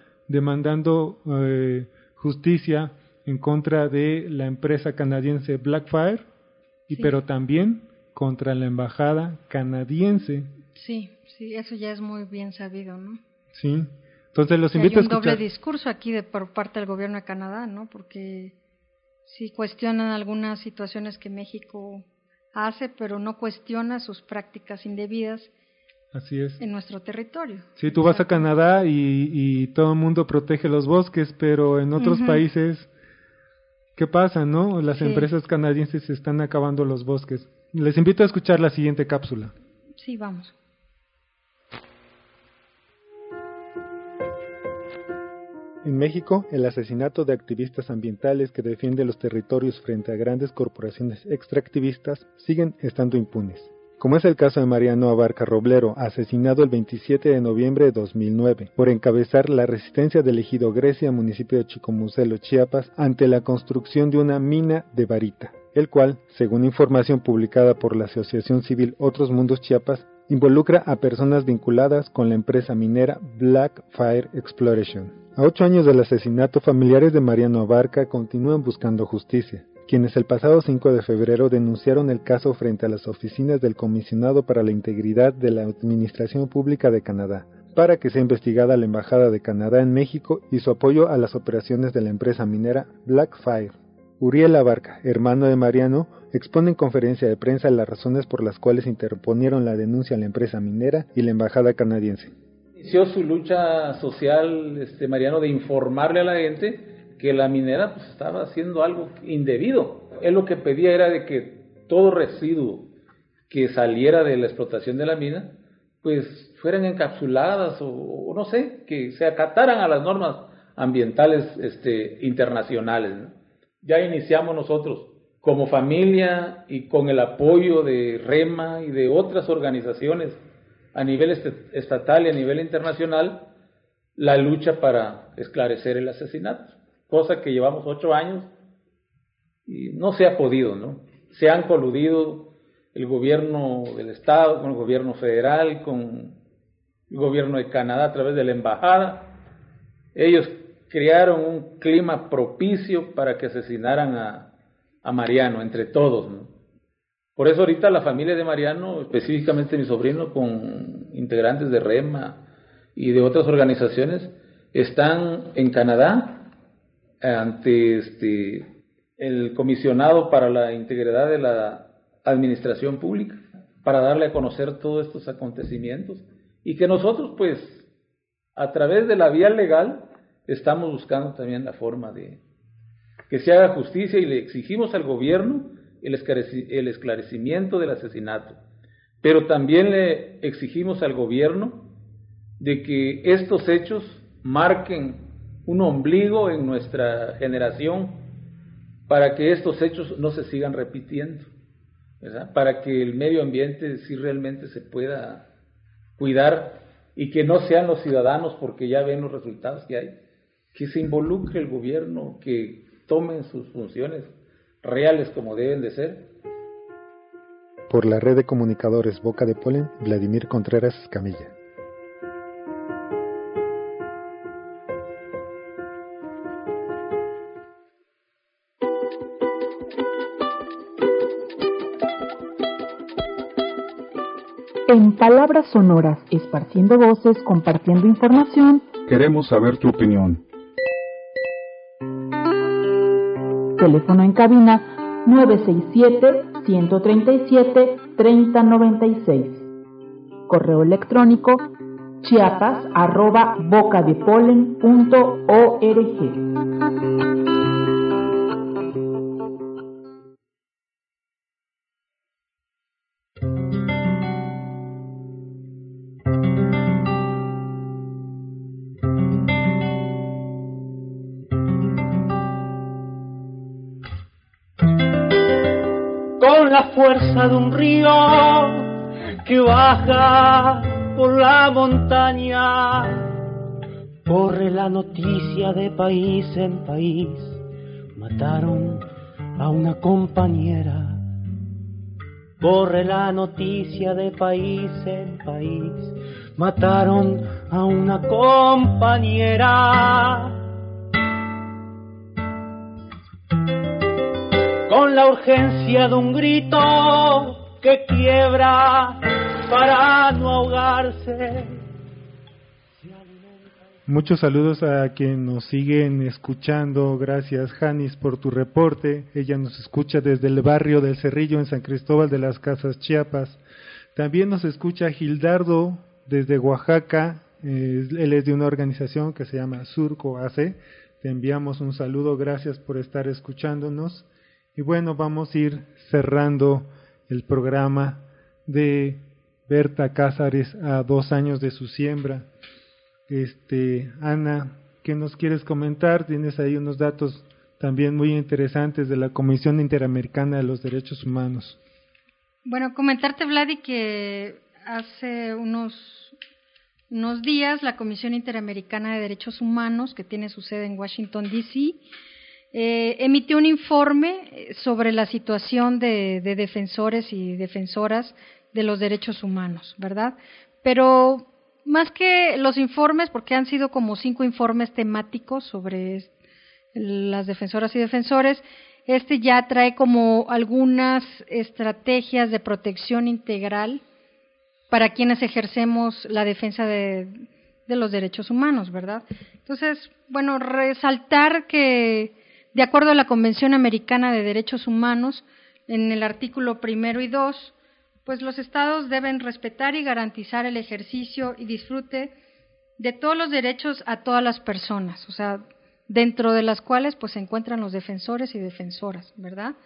S4: justicia en contra de la empresa canadiense Blackfire, pero también contra la embajada canadiense.
S5: Sí, eso ya es muy bien sabido, ¿no?
S4: Sí, entonces los invito a escuchar.
S5: Hay un doble discurso aquí por parte del gobierno de Canadá, ¿no? Porque sí cuestionan algunas situaciones que México hace, pero no cuestiona sus prácticas indebidas.
S4: Así es.
S5: En nuestro territorio.
S4: Sí, tú vas a Canadá y todo el mundo protege los bosques, pero en otros países, ¿qué pasa, no? Las empresas canadienses están acabando los bosques. Les invito a escuchar la siguiente cápsula.
S5: Sí, vamos.
S4: En México, el asesinato de activistas ambientales que defienden los territorios frente a grandes corporaciones extractivistas siguen estando impunes, como es el caso de Mariano Abarca Roblero, asesinado el 27 de noviembre de 2009, por encabezar la resistencia del ejido Grecia, municipio de Chicomucelo, Chiapas, ante la construcción de una mina de barita, el cual, según información publicada por la Asociación Civil Otros Mundos Chiapas, involucra a personas vinculadas con la empresa minera Blackfire Exploration. A 8 años del asesinato, familiares de Mariano Abarca continúan buscando justicia, quienes el pasado 5 de febrero denunciaron el caso frente a las oficinas del Comisionado para la Integridad de la Administración Pública de Canadá, para que sea investigada la Embajada de Canadá en México y su apoyo a las operaciones de la empresa minera Blackfire. Uriel Abarca, hermano de Mariano, expone en conferencia de prensa las razones por las cuales interponieron la denuncia a la empresa minera y la embajada canadiense.
S13: Inició su lucha social, Mariano, de informarle a la gente que la minera pues, estaba haciendo algo indebido. Él lo que pedía era de que todo residuo que saliera de la explotación de la mina, pues fueran encapsuladas o no sé, que se acataran a las normas ambientales internacionales, ¿no? Ya iniciamos nosotros, como familia y con el apoyo de REMA y de otras organizaciones a nivel estatal y a nivel internacional, la lucha para esclarecer el asesinato, cosa que llevamos 8 años y no se ha podido, ¿no? Se han coludido el gobierno del Estado con el gobierno federal, con el gobierno de Canadá a través de la embajada. Ellos crearon un clima propicio para que asesinaran a Mariano, entre todos, ¿no? Por eso ahorita la familia de Mariano, específicamente mi sobrino, con integrantes de REMA y de otras organizaciones, están en Canadá ante el comisionado para la integridad de la administración pública, para darle a conocer todos estos acontecimientos, y que nosotros, pues, a través de la vía legal, estamos buscando también la forma de que se haga justicia, y le exigimos al gobierno el esclarecimiento del asesinato, pero también le exigimos al gobierno de que estos hechos marquen un ombligo en nuestra generación para que estos hechos no se sigan repitiendo, ¿verdad? Para que el medio ambiente sí realmente se pueda cuidar y que no sean los ciudadanos, porque ya ven los resultados que hay, que se involucre el gobierno, que tomen sus funciones reales como deben de ser.
S4: Por la red de comunicadores Boca de Polen, Vladimir Contreras Escamilla.
S1: En Palabras Sonoras, esparciendo voces, compartiendo información.
S2: Queremos saber tu opinión.
S1: Teléfono en cabina 967-137-3096. Correo electrónico chiapas@bocadepolen.org.
S6: Con la fuerza de un río que baja por la montaña, corre la noticia de país en país: mataron a una compañera. Corre la noticia de país en país: mataron a una compañera. Con la urgencia de un grito que quiebra para no ahogarse.
S4: Muchos saludos a quienes nos siguen escuchando. Gracias, Janis, por tu reporte. Ella nos escucha desde el barrio del Cerrillo en San Cristóbal de las Casas, Chiapas. También nos escucha Gildardo desde Oaxaca. Él es de una organización que se llama Surco AC. Te enviamos un saludo. Gracias por estar escuchándonos. Y bueno, vamos a ir cerrando el programa de Berta Cázares a 2 años de su siembra. Ana, ¿qué nos quieres comentar? Tienes ahí unos datos también muy interesantes de la Comisión Interamericana de los Derechos Humanos.
S5: Bueno, comentarte, Vladi, que hace unos días la Comisión Interamericana de Derechos Humanos, que tiene su sede en Washington, D.C., emitió un informe sobre la situación de defensores y defensoras de los derechos humanos, ¿verdad? Pero más que los informes, porque han sido como 5 informes temáticos sobre las defensoras y defensores, ya trae como algunas estrategias de protección integral para quienes ejercemos la defensa de los derechos humanos, ¿verdad? Entonces, bueno, resaltar que de acuerdo a la Convención Americana de Derechos Humanos, en el artículo 1 y 2, pues los estados deben respetar y garantizar el ejercicio y disfrute de todos los derechos a todas las personas, o sea, dentro de las cuales pues se encuentran los defensores y defensoras, ¿verdad?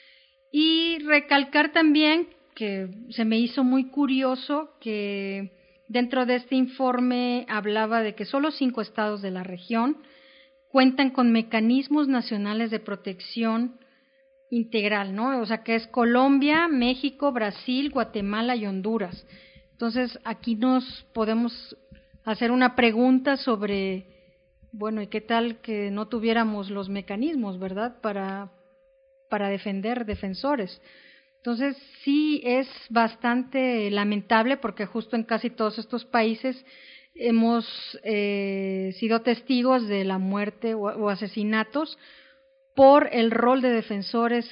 S5: Y recalcar también que se me hizo muy curioso que dentro de este informe hablaba de que solo 5 estados de la región cuentan con mecanismos nacionales de protección integral, ¿no? O sea, que es Colombia, México, Brasil, Guatemala y Honduras. Entonces, aquí nos podemos hacer una pregunta sobre, bueno, ¿y qué tal que no tuviéramos los mecanismos, verdad, para defender defensores? Entonces, sí es bastante lamentable porque justo en casi todos estos países hemos sido testigos de la muerte o asesinatos por el rol de defensores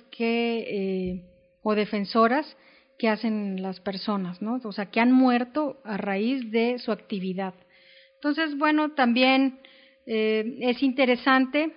S5: o defensoras que hacen las personas, ¿no? O sea, que han muerto a raíz de su actividad. Entonces, bueno, también es interesante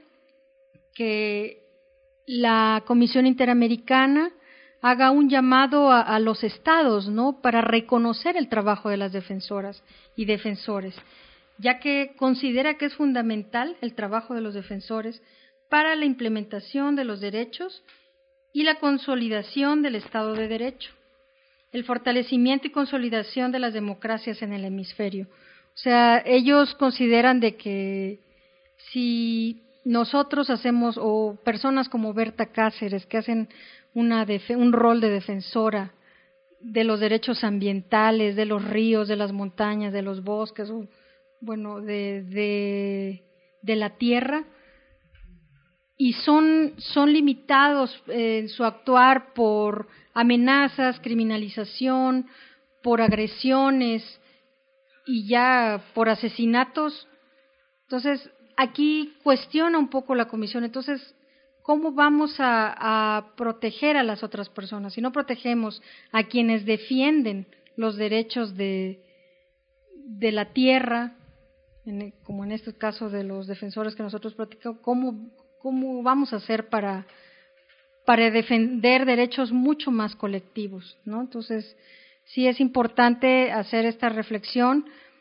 S5: que la Comisión Interamericana haga un llamado a los estados, ¿no?, para reconocer el trabajo de las defensoras y defensores, ya que considera que es fundamental el trabajo de los defensores para la implementación de los derechos y la consolidación del Estado de Derecho, el fortalecimiento y consolidación de las democracias en el hemisferio. O sea, ellos consideran de que si nosotros hacemos, o personas como Berta Cáceres, que hacen un rol de defensora de los derechos ambientales, de los ríos, de las montañas, de los bosques, bueno, de la tierra, y son limitados en su actuar por amenazas, criminalización, por agresiones y ya por asesinatos. Entonces, aquí cuestiona un poco la comisión. Entonces, ¿cómo vamos a proteger a las otras personas? Si no protegemos a quienes defienden los derechos de la tierra, como en este caso de los defensores que nosotros platicamos, ¿cómo vamos a hacer para para defender derechos mucho más colectivos, ¿no? Entonces, sí es importante hacer esta reflexión.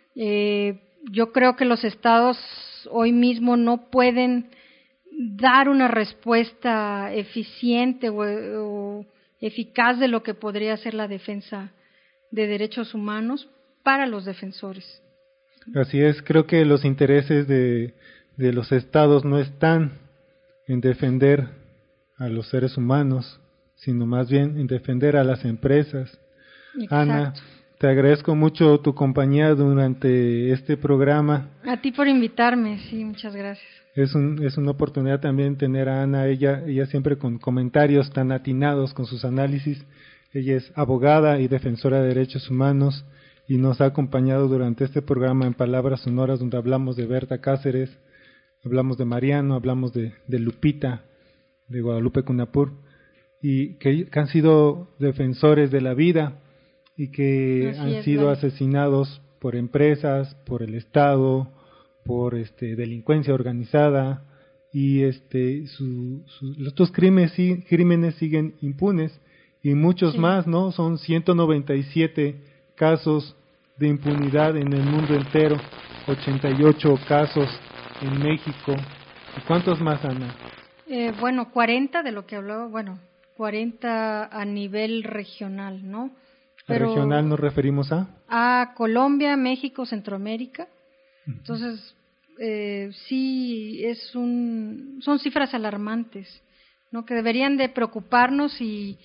S5: Yo creo que los estados hoy mismo no pueden dar una respuesta eficiente o eficaz de lo que podría ser la defensa de derechos humanos para los defensores.
S4: Así es, creo que los intereses de los estados no están en defender a los seres humanos, sino más bien en defender a las empresas. Exacto. Ana, te agradezco mucho tu compañía durante este programa.
S5: A ti por invitarme, sí, muchas gracias.
S4: Es una oportunidad también tener a Ana, ella siempre con comentarios tan atinados con sus análisis. Ella es abogada y defensora de derechos humanos y nos ha acompañado durante este programa en Palabras Sonoras, donde hablamos de Berta Cáceres, hablamos de Mariano, hablamos de Lupita, de Guadalupe Cunapur, y que han sido defensores de la vida y que han sido asesinados por empresas, por el Estado, por delincuencia organizada, y estos crímenes siguen impunes, y muchos más, ¿no? Son 197 casos de impunidad en el mundo entero, 88 casos en México. ¿Y cuántos más, Ana?
S5: 40 de lo que hablaba, 40 a nivel regional, ¿no?
S4: Pero regional nos referimos
S5: a Colombia, México, Centroamérica. Entonces, sí son cifras alarmantes, ¿no? Que deberían de preocuparnos y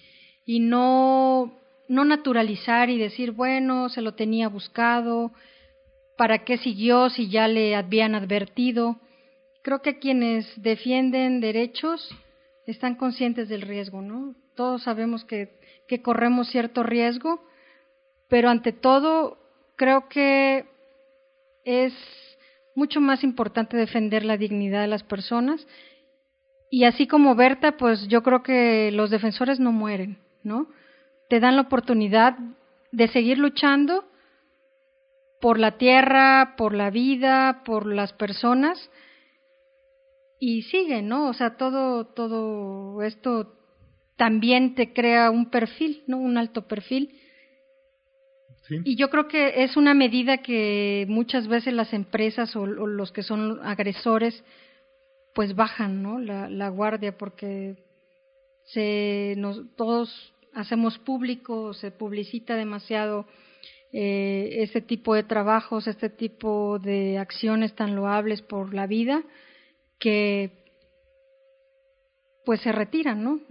S5: no naturalizar y decir, bueno, se lo tenía buscado, ¿para qué siguió si ya le habían advertido? Creo que quienes defienden derechos están conscientes del riesgo, ¿no? Todos sabemos que corremos cierto riesgo, pero ante todo creo que es mucho más importante defender la dignidad de las personas, y así como Berta, pues yo creo que los defensores no mueren, ¿no? Te dan la oportunidad de seguir luchando por la tierra, por la vida, por las personas, y sigue, ¿no? O sea, todo esto también te crea un perfil, ¿no? Un alto perfil. Sí. Y yo creo que es una medida que muchas veces las empresas o los que son agresores pues bajan, ¿no? La guardia, porque todos hacemos público, se publicita demasiado este tipo de trabajos, este tipo de acciones tan loables por la vida, que pues se retiran, ¿no?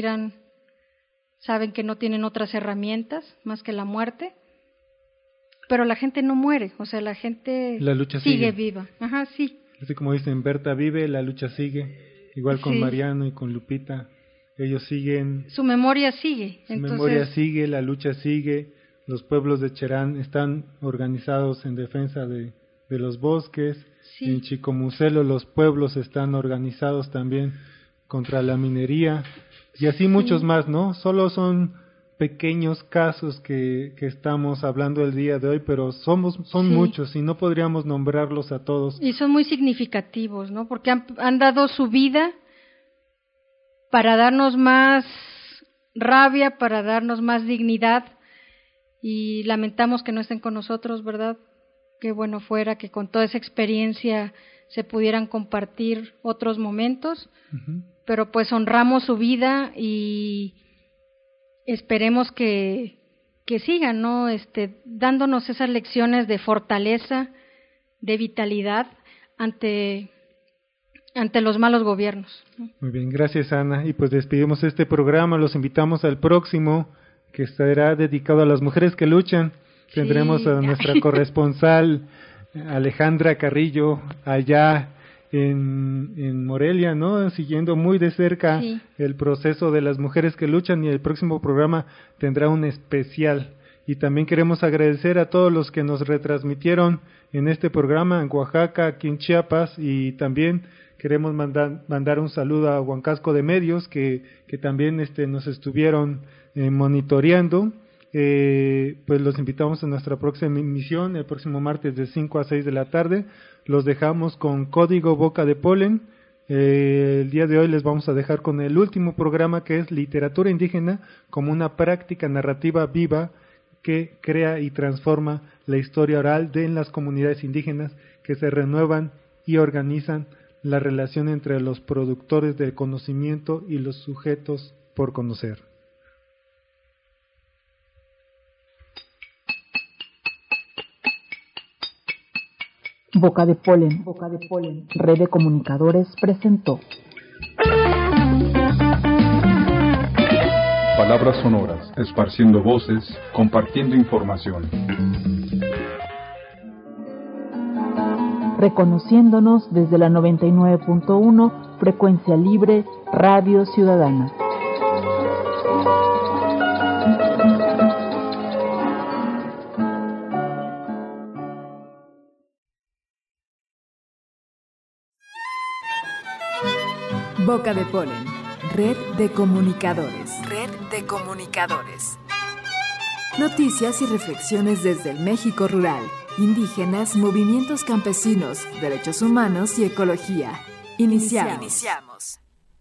S5: Saben que no tienen otras herramientas más que la muerte, pero la gente no muere, o sea, la lucha sigue viva. Ajá, sí.
S4: Así como dicen, Berta vive, la lucha sigue, igual con Mariano y con Lupita, ellos siguen.
S5: Su memoria sigue.
S4: Memoria sigue, la lucha sigue, los pueblos de Cherán están organizados en defensa de los bosques, en Chicomucelo los pueblos están organizados también contra la minería, y así muchos más, ¿no? Solo son pequeños casos que estamos hablando el día de hoy, pero son muchos y no podríamos nombrarlos a todos.
S5: Y son muy significativos, ¿no? Porque han dado su vida para darnos más rabia, para darnos más dignidad, y lamentamos que no estén con nosotros, ¿verdad? Qué bueno fuera que con toda esa experiencia se pudieran compartir otros momentos, pero pues honramos su vida y esperemos que sigan, ¿no? Dándonos esas lecciones de fortaleza, de vitalidad ante los malos gobiernos.
S4: Muy bien, gracias, Ana. Y pues despedimos este programa, los invitamos al próximo, que estará dedicado a las mujeres que luchan. Tendremos a nuestra corresponsal Alejandra Carrillo allá en Morelia, ¿no? Siguiendo muy de cerca el proceso de las mujeres que luchan, y el próximo programa tendrá un especial. Y también queremos agradecer a todos los que nos retransmitieron en este programa en Oaxaca, aquí en Chiapas, y también queremos mandar un saludo a Huancasco de Medios que también nos estuvieron monitoreando. Pues los invitamos a nuestra próxima emisión el próximo martes de 5 a 6 de la tarde. Los dejamos con Código Boca de Polen, El día de hoy les vamos a dejar con el último programa, que es Literatura Indígena como una práctica narrativa viva que crea y transforma la historia oral en las comunidades indígenas, que se renuevan y organizan la relación entre los productores de conocimiento y los sujetos por conocer.
S1: Boca de Polen, Red de Comunicadores presentó.
S2: Palabras sonoras, esparciendo voces, compartiendo información.
S1: Reconociéndonos desde la 99.1 Frecuencia Libre Radio Ciudadana.
S14: Boca de Polen, Red de Comunicadores. Red de Comunicadores. Noticias y reflexiones desde el México rural, indígenas, movimientos campesinos, derechos humanos y ecología. Iniciamos.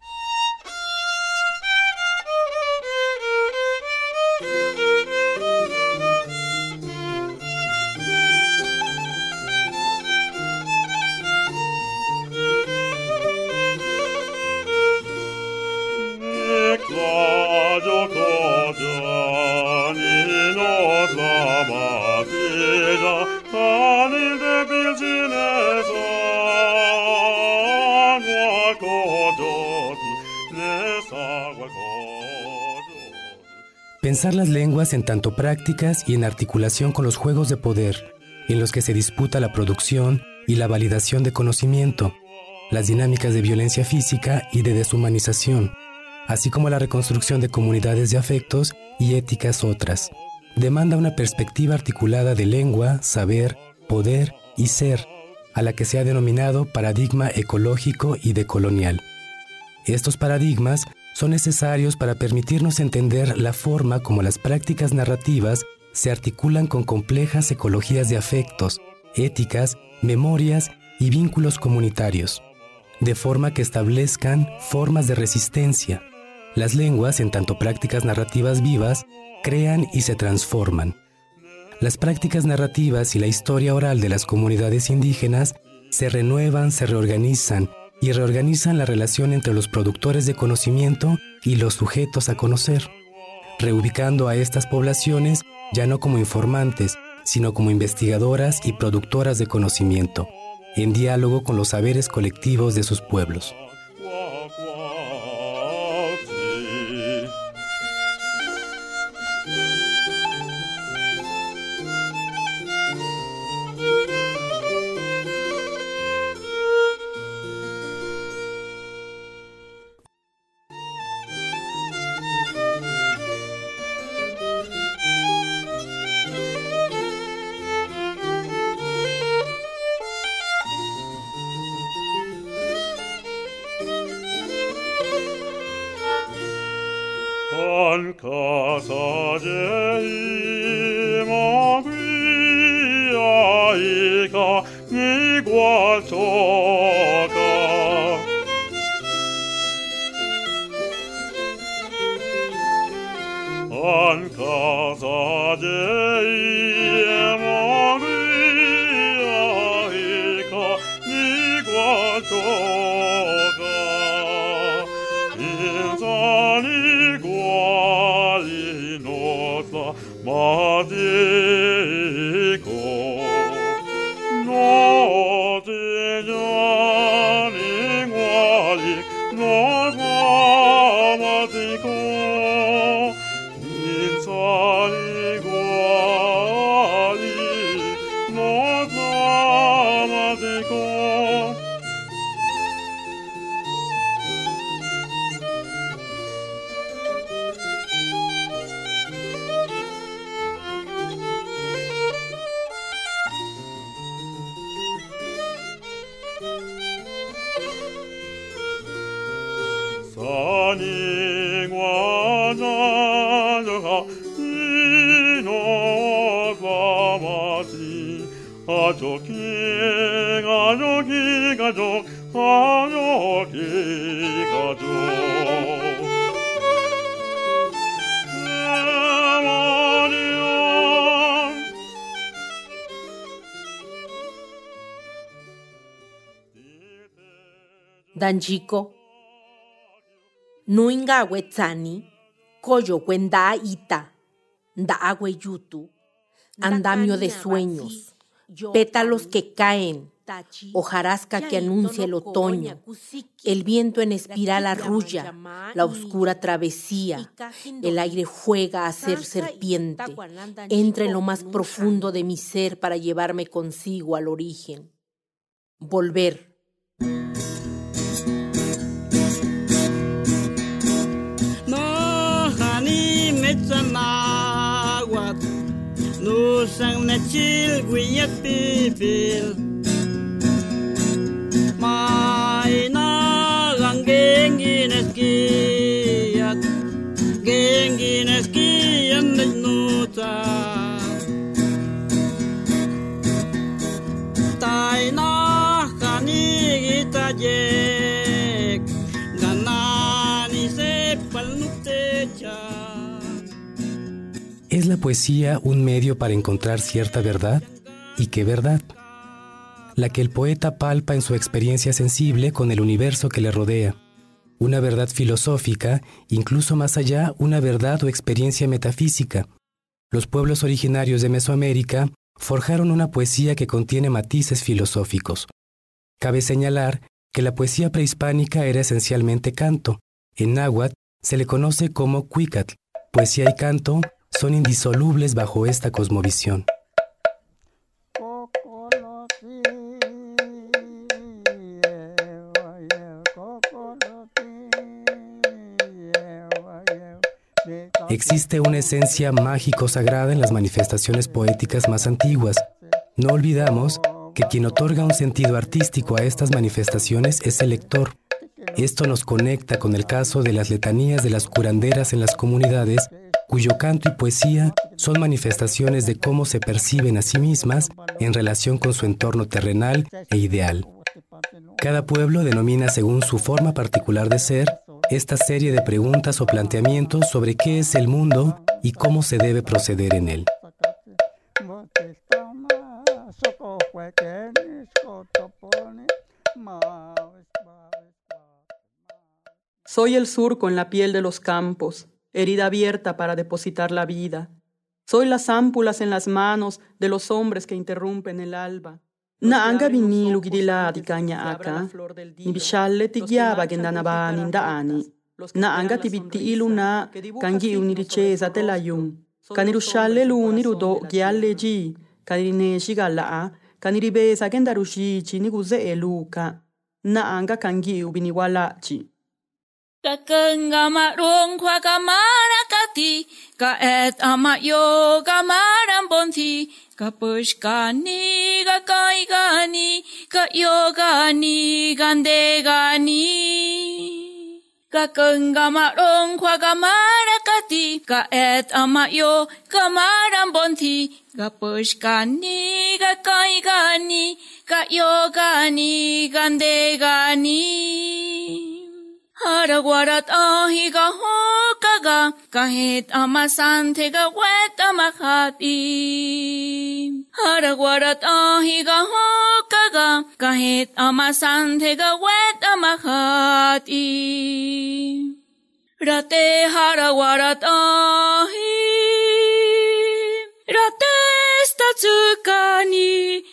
S15: Pensar las lenguas en tanto prácticas y en articulación con los juegos de poder, en los que se disputa la producción y la validación de conocimiento, las dinámicas de violencia física y de deshumanización, así como la reconstrucción de comunidades de afectos y éticas otras. Demanda una perspectiva articulada de lengua, saber, poder y ser, a la que se ha denominado paradigma ecológico y decolonial. Estos paradigmas son necesarios para permitirnos entender la forma como las prácticas narrativas se articulan con complejas ecologías de afectos, éticas, memorias y vínculos comunitarios, de forma que establezcan formas de resistencia. Las lenguas, en tanto prácticas narrativas vivas, crean y se transforman. Las prácticas narrativas y la historia oral de las comunidades indígenas se renuevan, se reorganizan y reorganizan la relación entre los productores de conocimiento y los sujetos a conocer, reubicando a estas poblaciones ya no como informantes, sino como investigadoras y productoras de conocimiento, en diálogo con los saberes colectivos de sus pueblos.
S16: Danjiko nuinga wetsani koyo kwenda ita ndaagwe yutu andamio de sueños, pétalos que caen, hojarasca que anuncia el otoño, el viento en espiral arrulla, la oscura travesía, el aire juega a ser serpiente, entra en lo más profundo de mi ser para llevarme consigo al origen. Volver.
S17: Nusang na chil guyat pipil Mai na gang gengin eskiyat Gengin eskiyan na nuta Tai na kanigita jek Ganani sepal nutecha.
S15: ¿Es la poesía un medio para encontrar cierta verdad? ¿Y qué verdad? La que el poeta palpa en su experiencia sensible con el universo que le rodea. Una verdad filosófica, incluso más allá, una verdad o experiencia metafísica. Los pueblos originarios de Mesoamérica forjaron una poesía que contiene matices filosóficos. Cabe señalar que la poesía prehispánica era esencialmente canto. En náhuatl se le conoce como cuicatl. Poesía y canto son indisolubles bajo esta cosmovisión. Existe una esencia mágico-sagrada en las manifestaciones poéticas más antiguas. No olvidamos que quien otorga un sentido artístico a estas manifestaciones es el lector. Esto nos conecta con el caso de las letanías de las curanderas en las comunidades, cuyo canto y poesía son manifestaciones de cómo se perciben a sí mismas en relación con su entorno terrenal e ideal. Cada pueblo denomina según su forma particular de ser esta serie de preguntas o planteamientos sobre qué es el mundo y cómo se debe proceder en él.
S18: Soy el surco en la piel de los campos, herida abierta para depositar la vida. Soy las ámpulas en las manos de los hombres que interrumpen el alba. Na anga vini lugidila di caña aka, ni bishalle ti giaba gendanaba nindaani. Na anga ti bitti iluna kangi uniricesa te la yum. Kanirushalle lunirudo gialle ji, kanineshi galla kaniribesa gendarushichi ni guze eluka. Na anga kangi ubini walachi.
S19: Kakanga marung kwa kamara kati, ka et amayo kamaram bonti, ka pushkani, ka kaigani, ka yogani, gandegani. Kakanga marung kwa kamara kati, ka et amayo kamaram bonti, ka pushkani, ka kaigani, ka yogani, gandegani. Haraguarat ahiga hokaga, kahit amasante ga wet amakati. Haraguarat ahiga hokaga, kahit amasante ga wet amakati. Rate haraguarat ahi, rate statsukani.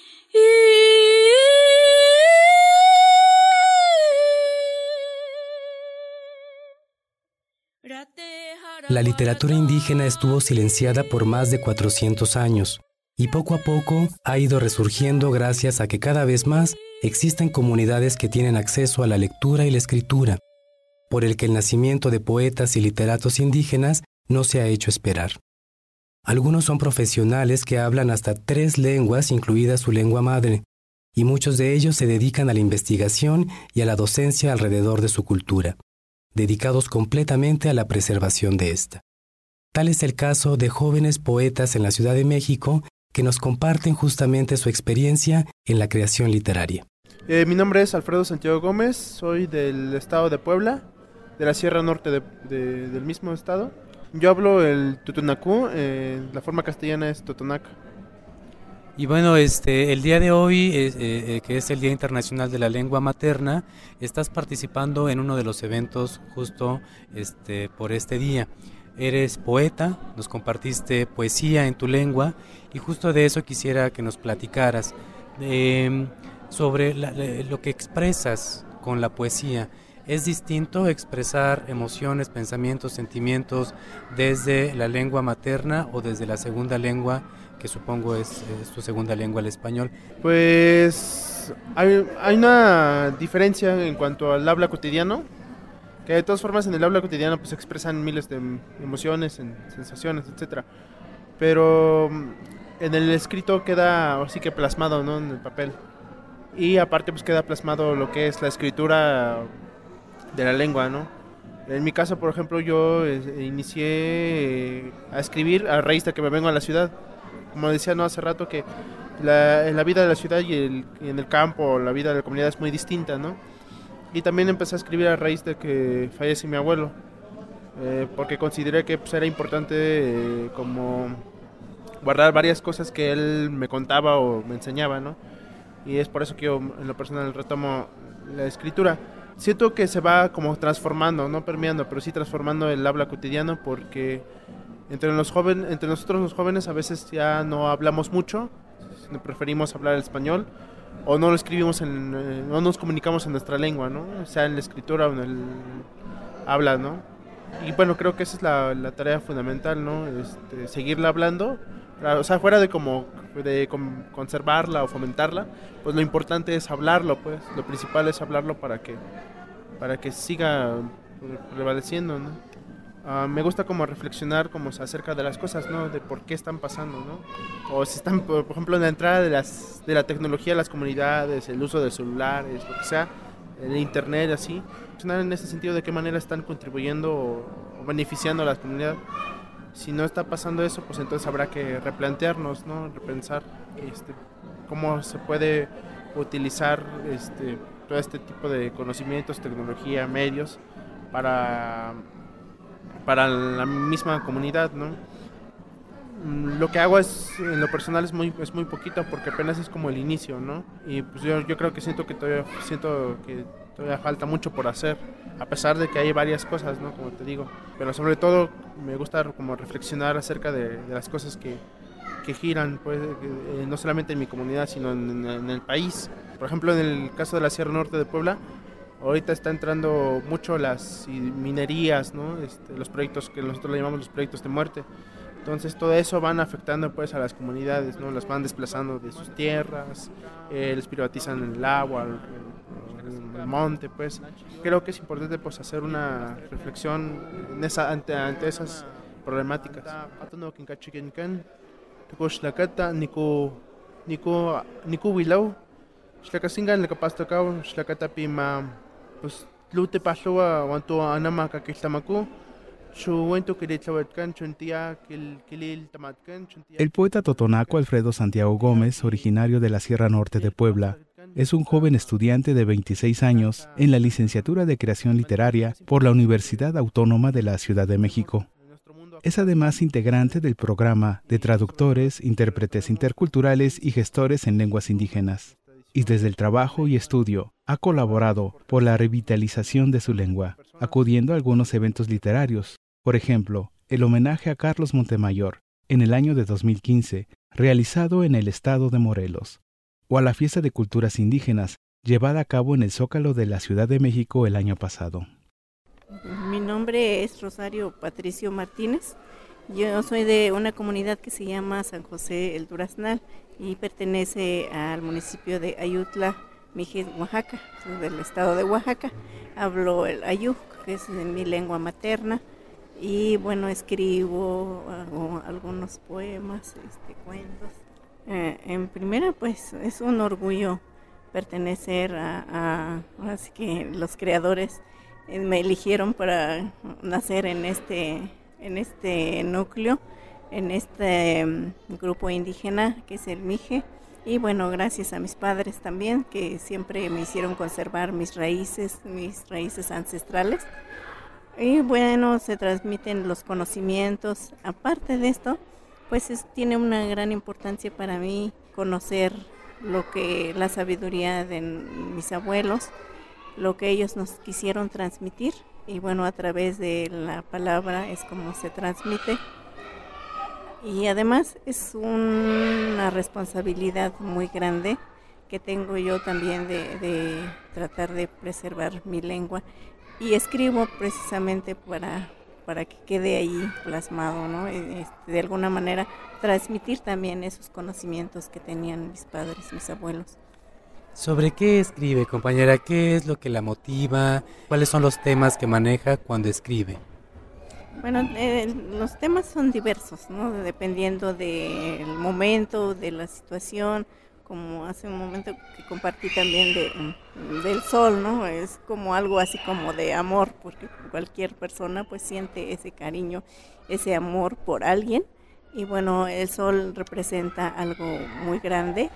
S15: La literatura indígena estuvo silenciada por más de 400 años y poco a poco ha ido resurgiendo gracias a que cada vez más existen comunidades que tienen acceso a la lectura y la escritura, por el que el nacimiento de poetas y literatos indígenas no se ha hecho esperar. Algunos son profesionales que hablan hasta 3 lenguas, incluida su lengua madre, y muchos de ellos se dedican a la investigación y a la docencia alrededor de su cultura, dedicados completamente a la preservación de esta. Tal es el caso de jóvenes poetas en la Ciudad de México que nos comparten justamente su experiencia en la creación literaria.
S20: Mi nombre es Alfredo Santiago Gómez, soy del estado de Puebla, de la Sierra Norte del mismo estado. Yo hablo el Totonacú, la forma castellana es Totonaca.
S21: Y bueno, el día de hoy, que es el Día Internacional de la Lengua Materna, estás participando en uno de los eventos justo por este día. Eres poeta, nos compartiste poesía en tu lengua y justo de eso quisiera que nos platicaras sobre lo que expresas con la poesía. ¿Es distinto expresar emociones, pensamientos, sentimientos desde la lengua materna o desde la segunda lengua, que supongo es tu segunda lengua, el español?
S20: Pues hay una diferencia en cuanto al habla cotidiano, que de todas formas en el habla cotidiano pues se expresan miles de emociones, sensaciones, etcétera. Pero en el escrito queda así que plasmado, ¿no?, en el papel. Y aparte pues queda plasmado lo que es la escritura de la lengua, ¿no? En mi caso, por ejemplo, yo inicié a escribir a raíz de que me vengo a la ciudad. Como decía, ¿no?, hace rato que la vida de la ciudad y en el campo, la vida de la comunidad es muy distinta, ¿no? Y también empecé a escribir a raíz de que fallece mi abuelo, porque consideré que pues, era importante como guardar varias cosas que él me contaba o me enseñaba, ¿no? Y es por eso que yo en lo personal retomo la escritura. Siento que se va como transformando, no permeando, pero sí transformando el habla cotidiano, porque entre nosotros los jóvenes a veces ya no hablamos mucho, preferimos hablar el español o no lo escribimos no nos comunicamos en nuestra lengua, ¿no? Sea en la escritura o en el habla, ¿no? Y bueno, creo que esa es la tarea fundamental, ¿no? Seguirla hablando, o sea, fuera de conservarla o fomentarla, pues lo importante es hablarlo, pues lo principal es hablarlo para que siga prevaleciendo, ¿no? Me gusta como reflexionar como acerca de las cosas, ¿no? De por qué están pasando, ¿no? O si están, por ejemplo, en la entrada de la tecnología a las comunidades, el uso de celulares, lo que sea, el internet, así. En ese sentido, de qué manera están contribuyendo o beneficiando a la comunidad. Si no está pasando eso, pues entonces habrá que replantearnos, ¿no? Repensar cómo se puede utilizar todo este tipo de conocimientos, tecnología, medios para la misma comunidad, ¿no? Lo que hago en lo personal es muy poquito, porque apenas es como el inicio, ¿no? Y pues yo creo que siento que todavía falta mucho por hacer, a pesar de que hay varias cosas, ¿no? Como te digo, pero sobre todo me gusta como reflexionar acerca de las cosas que giran, pues, no solamente en mi comunidad, sino en el país. Por ejemplo, en el caso de la Sierra Norte de Puebla, ahorita está entrando mucho las minerías, ¿no? Los proyectos que nosotros le llamamos los proyectos de muerte. Entonces todo eso van afectando pues a las comunidades, ¿no? Las van desplazando de sus tierras, les privatizan el agua, el monte, pues. Creo que es importante pues hacer una reflexión ante esas problemáticas. Pues lute pasloa wanto anama kakiltamaku.
S22: El poeta totonaco Alfredo Santiago Gómez, originario de la Sierra Norte de Puebla, es un joven estudiante de 26 años en la licenciatura de Creación Literaria por la Universidad Autónoma de la Ciudad de México. Es además integrante del programa de traductores, intérpretes interculturales y gestores en lenguas indígenas. Y desde el trabajo y estudio ha colaborado por la revitalización de su lengua, acudiendo a algunos eventos literarios. Por ejemplo, el homenaje a Carlos Montemayor en el año de 2015, realizado en el estado de Morelos, o a la Fiesta de Culturas Indígenas, llevada a cabo en el Zócalo de la Ciudad de México el año pasado.
S23: Mi nombre es Rosario Patricio Martínez. Yo soy de una comunidad que se llama San José el Duraznal y pertenece al municipio de Ayutla, Mijes, Oaxaca, del estado de Oaxaca. Hablo el ayú, que es mi lengua materna, y bueno, escribo algunos poemas, cuentos. En primera, pues es un orgullo pertenecer así que los creadores me eligieron para nacer en este núcleo en este grupo indígena que es el Mije. Y bueno, gracias a mis padres también, que siempre me hicieron conservar mis raíces ancestrales. Y bueno, se transmiten los conocimientos. Aparte de esto, pues tiene una gran importancia para mí conocer la sabiduría de mis abuelos, lo que ellos nos quisieron transmitir. Y bueno, a través de la palabra es como se transmite. Y además es una responsabilidad muy grande que tengo yo también de tratar de preservar mi lengua. Y escribo precisamente para que quede ahí plasmado, ¿no? De alguna manera transmitir también esos conocimientos que tenían mis padres, mis abuelos.
S21: ¿Sobre qué escribe, compañera? ¿Qué es lo que la motiva? ¿Cuáles son los temas que maneja cuando escribe?
S23: Bueno, los temas son diversos, ¿no? Dependiendo del momento, de la situación. Como hace un momento que compartí también del sol, ¿no? Es como algo así como de amor, porque cualquier persona pues siente ese cariño, ese amor por alguien. Y bueno, el sol representa algo muy grande.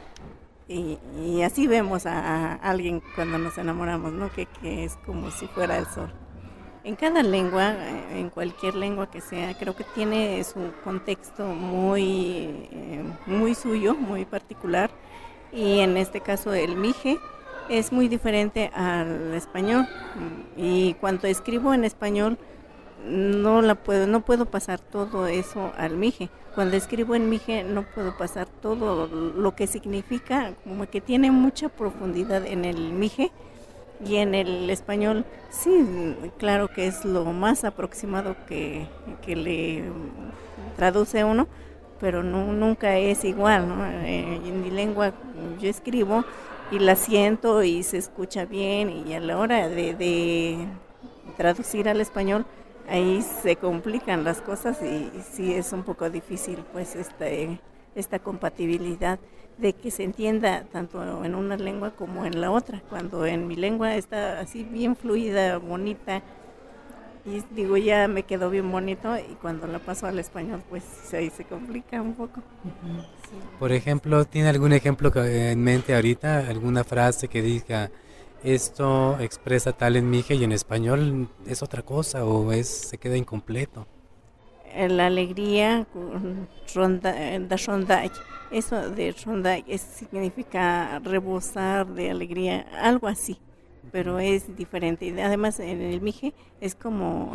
S23: Y así vemos a alguien cuando nos enamoramos, ¿no? Que es como si fuera el sol. En cada lengua, en cualquier lengua que sea, creo que tiene su contexto muy suyo, muy particular. Y en este caso el Mije es muy diferente al español. Y cuando escribo en español no puedo pasar todo eso al Mije. Cuando escribo en Mije no puedo pasar todo lo que significa, como que tiene mucha profundidad en el Mije, y en el español sí, claro que es lo más aproximado que le traduce uno, pero nunca es igual, ¿no? En mi lengua yo escribo y la siento y se escucha bien, y a la hora de traducir al español ahí se complican las cosas y sí es un poco difícil pues esta compatibilidad de que se entienda tanto en una lengua como en la otra, cuando en mi lengua está así bien fluida, bonita, y digo ya me quedó bien bonito, y cuando la paso al español pues ahí se complica un poco. Sí.
S21: Por ejemplo, ¿tiene algún ejemplo en mente ahorita? ¿Alguna frase que diga esto expresa tal en Mije y en español es otra cosa, o se queda incompleto?
S23: La alegría, eso de ronda significa rebosar de alegría, algo así, pero es diferente. Y además en el Mije es como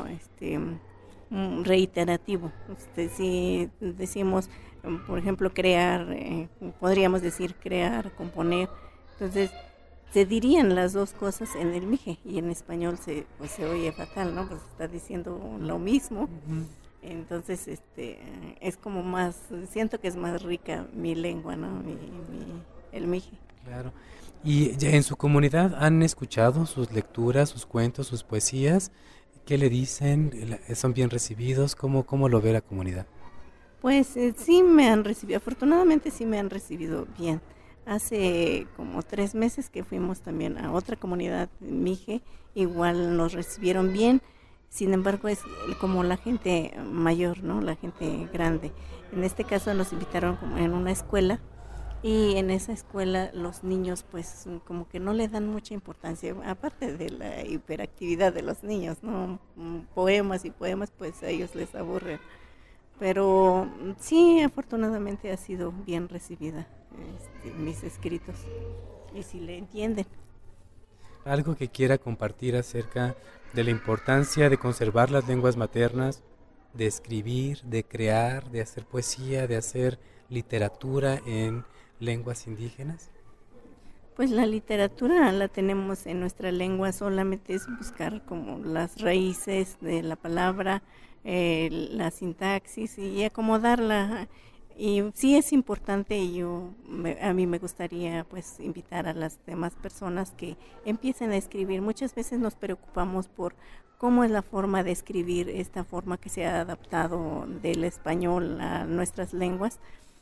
S23: reiterativo. Si decimos, por ejemplo, crear, podríamos decir crear, componer, entonces se dirían las dos cosas en el Mije, y en español se oye fatal, ¿no? Pues está diciendo lo mismo. Uh-huh. Entonces es como más, siento que es más rica mi lengua, ¿no? El Mije.
S21: Claro. ¿Y en su comunidad han escuchado sus lecturas, sus cuentos, sus poesías? ¿Qué le dicen? ¿Son bien recibidos? ¿Cómo lo ve la comunidad?
S23: Pues sí me han recibido, afortunadamente sí me han recibido bien. Hace como 3 meses que fuimos también a otra comunidad Mije, igual nos recibieron bien. Sin embargo, es como la gente mayor, ¿no? La gente grande. En este caso nos invitaron como en una escuela, y en esa escuela los niños pues como que no le dan mucha importancia, aparte de la hiperactividad de los niños, ¿no? Poemas y poemas pues a ellos les aburren. Pero sí, afortunadamente ha sido bien recibida mis escritos, y si le entienden.
S21: ¿Algo que quiera compartir acerca de la importancia de conservar las lenguas maternas, de escribir, de crear, de hacer poesía, de hacer literatura en lenguas indígenas?
S23: Pues la literatura la tenemos en nuestra lengua, solamente es buscar como las raíces de la palabra, la sintaxis, y acomodarla. Y sí es importante, y a mí me gustaría pues invitar a las demás personas que empiecen a escribir. Muchas veces nos preocupamos por cómo es la forma de escribir, esta forma que se ha adaptado del español a nuestras lenguas.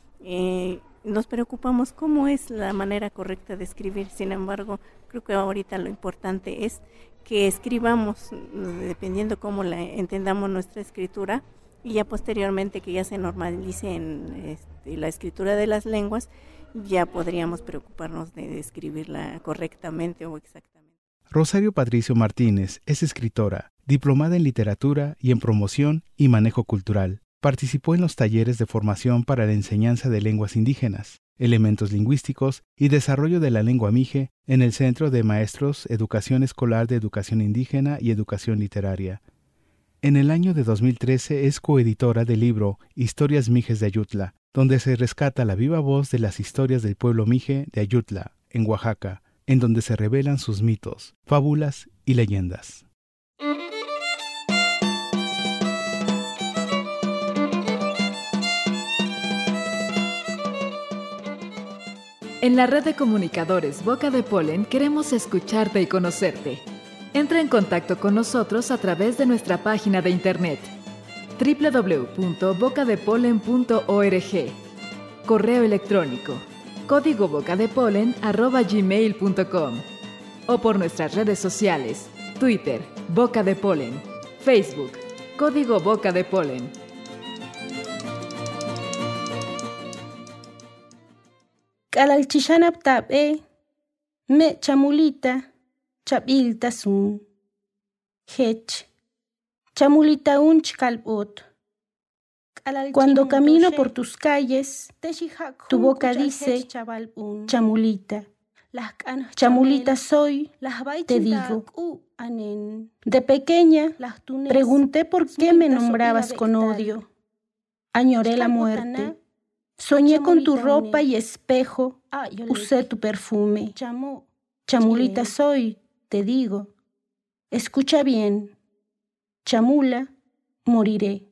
S23: Nos preocupamos cómo es la manera correcta de escribir. Sin embargo, creo que ahorita lo importante es que escribamos, dependiendo cómo entendamos nuestra escritura, y ya posteriormente que ya se normalice en la escritura de las lenguas, ya podríamos preocuparnos de escribirla correctamente o exactamente.
S22: Rosario Patricio Martínez es escritora, diplomada en literatura y en promoción y manejo cultural. Participó en los talleres de formación para la enseñanza de lenguas indígenas, elementos lingüísticos y desarrollo de la lengua mije en el Centro de Maestros Educación Escolar de Educación Indígena y Educación Literaria. En el año de 2013 es coeditora del libro Historias Mijes de Ayutla, donde se rescata la viva voz de las historias del pueblo mije de Ayutla, en Oaxaca, en donde se revelan sus mitos, fábulas y leyendas.
S14: En la red de comunicadores Boca de Polen queremos escucharte y conocerte. Entra en contacto con nosotros a través de nuestra página de internet www.bocadepolen.org, correo electrónico códigobocadepolen@gmail.com o por nuestras redes sociales, Twitter, Boca de Polen, Facebook, Código Boca de Polen.
S3: Kalalchishanap tab'e, me chamulita, chabilta sun, hech, chamulita unch kalbot. Cuando camino por tus calles, tu boca dice, chamulita. Chamulita soy, te digo. De pequeña, pregunté por qué me nombrabas con odio. Añoré la muerte. Soñé con tu ropa y espejo, usé tu perfume. Chamulita soy, te digo. Escucha bien. Chamula, moriré.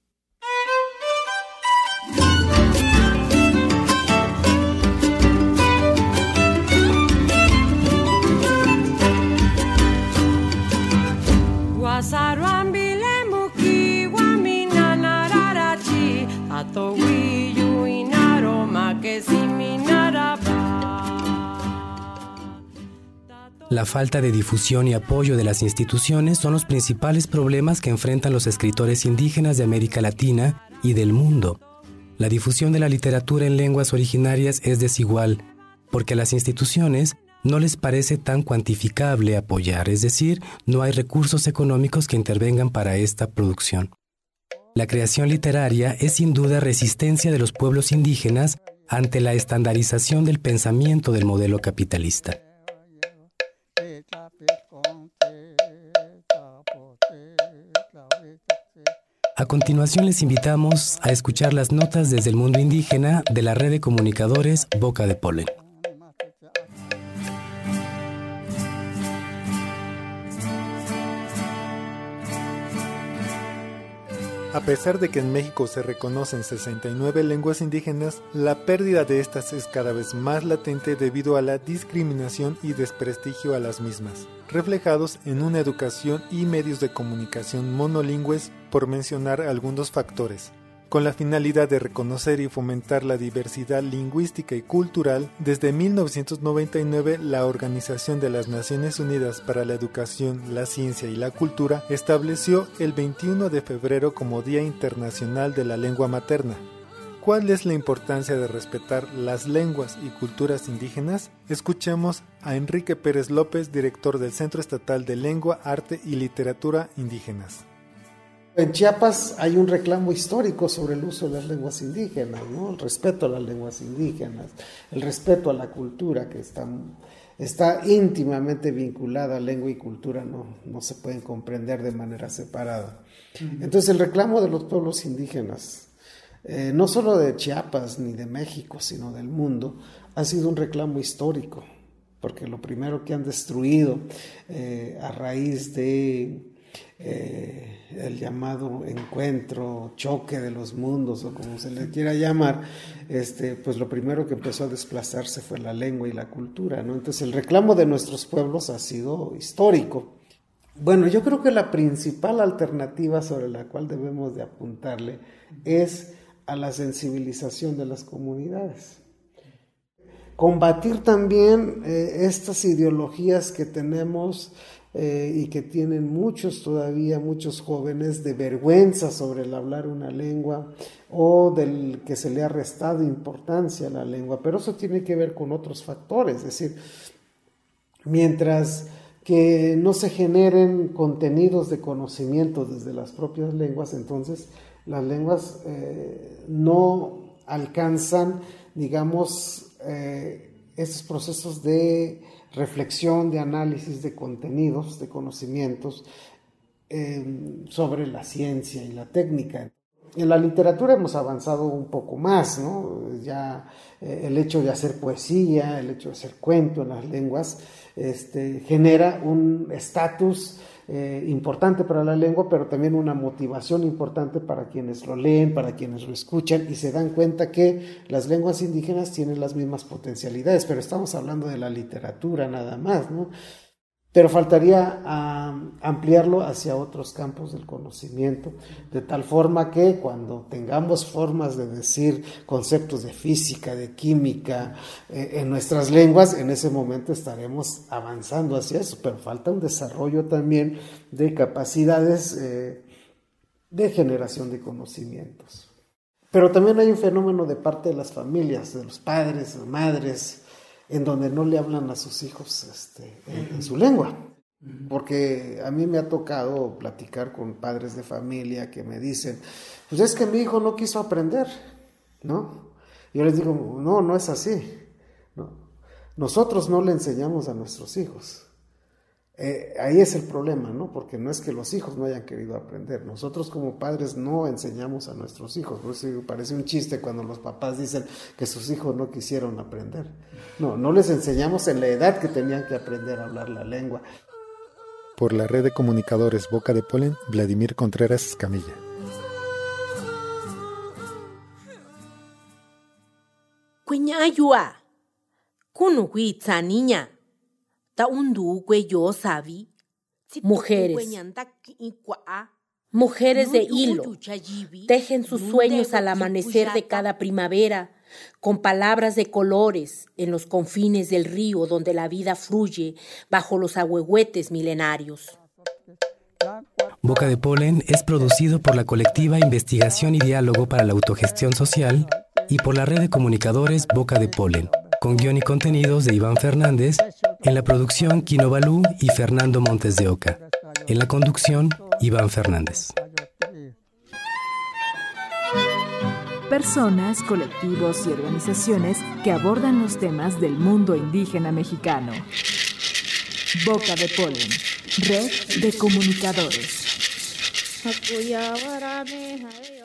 S15: La falta de difusión y apoyo de las instituciones son los principales problemas que enfrentan los escritores indígenas de América Latina y del mundo. La difusión de la literatura en lenguas originarias es desigual, porque a las instituciones no les parece tan cuantificable apoyar, es decir, no hay recursos económicos que intervengan para esta producción. La creación literaria es sin duda resistencia de los pueblos indígenas ante la estandarización del pensamiento del modelo capitalista. A continuación les invitamos a escuchar las notas desde el mundo indígena de la red de comunicadores Boca de Polen.
S4: A pesar de que en México se reconocen 69 lenguas indígenas, la pérdida de estas es cada vez más latente debido a la discriminación y desprestigio a las mismas, reflejados en una educación y medios de comunicación monolingües, por mencionar algunos factores. Con la finalidad de reconocer y fomentar la diversidad lingüística y cultural, desde 1999 la Organización de las Naciones Unidas para la Educación, la Ciencia y la Cultura estableció el 21 de febrero como Día Internacional de la Lengua Materna. ¿Cuál es la importancia de respetar las lenguas y culturas indígenas? Escuchemos a Enrique Pérez López, director del Centro Estatal de Lengua, Arte y Literatura Indígenas.
S7: En Chiapas hay un reclamo histórico sobre el uso de las lenguas indígenas, ¿no? El respeto a las lenguas indígenas, el respeto a la cultura que está íntimamente vinculada. Lengua y cultura no se pueden comprender de manera separada. Entonces el reclamo de los pueblos indígenas, no solo de Chiapas ni de México, sino del mundo, ha sido un reclamo histórico, porque lo primero que han destruido a raíz de el llamado encuentro, choque de los mundos o como se le quiera llamar, pues lo primero que empezó a desplazarse fue la lengua y la cultura, ¿no? Entonces el reclamo de nuestros pueblos ha sido histórico. Bueno, yo creo que la principal alternativa sobre la cual debemos de apuntarle es a la sensibilización de las comunidades. Combatir también estas ideologías que tenemos y que tienen muchos jóvenes de vergüenza sobre el hablar una lengua o del que se le ha restado importancia a la lengua, pero eso tiene que ver con otros factores, es decir, mientras que no se generen contenidos de conocimiento desde las propias lenguas, entonces las lenguas no alcanzan, digamos, estos procesos de reflexión, de análisis de contenidos, de conocimientos sobre la ciencia y la técnica. En la literatura hemos avanzado un poco más, ¿no? Ya el hecho de hacer poesía, el hecho de hacer cuento en las lenguas, genera un estatus importante para la lengua, pero también una motivación importante para quienes lo leen, para quienes lo escuchan, y se dan cuenta que las lenguas indígenas tienen las mismas potencialidades, pero estamos hablando de la literatura nada más, ¿no? Pero faltaría ampliarlo hacia otros campos del conocimiento, de tal forma que cuando tengamos formas de decir conceptos de física, de química en nuestras lenguas, en ese momento estaremos avanzando hacia eso, pero falta un desarrollo también de capacidades de generación de conocimientos. Pero también hay un fenómeno de parte de las familias, de los padres, madres, en donde no le hablan a sus hijos en su lengua. Porque a mí me ha tocado platicar con padres de familia que me dicen, pues es que mi hijo no quiso aprender, ¿no? Yo les digo, no es así, ¿no? Nosotros no le enseñamos a nuestros hijos. Ahí es el problema, ¿no? Porque no es que los hijos no hayan querido aprender. Nosotros como padres no enseñamos a nuestros hijos. Por eso parece un chiste cuando los papás dicen que sus hijos no quisieron aprender. No les enseñamos en la edad que tenían que aprender a hablar la lengua.
S10: Por la red de comunicadores Boca de Polen, Vladimir Contreras Escamilla.
S16: Cuñayua, kunuhuitza niña. Mujeres de hilo, tejen sus sueños al amanecer de cada primavera, con palabras de colores en los confines del río donde la vida fluye bajo los ahuehuetes milenarios.
S15: Boca de Polen es producido por la colectiva Investigación y Diálogo para la Autogestión Social y por la red de comunicadores Boca de Polen, con guión y contenidos de Iván Fernández, en la producción Kino Balú y Fernando Montes de Oca, en la conducción Iván Fernández.
S14: Personas, colectivos y organizaciones que abordan los temas del mundo indígena mexicano. Boca de Polen, red de comunicadores.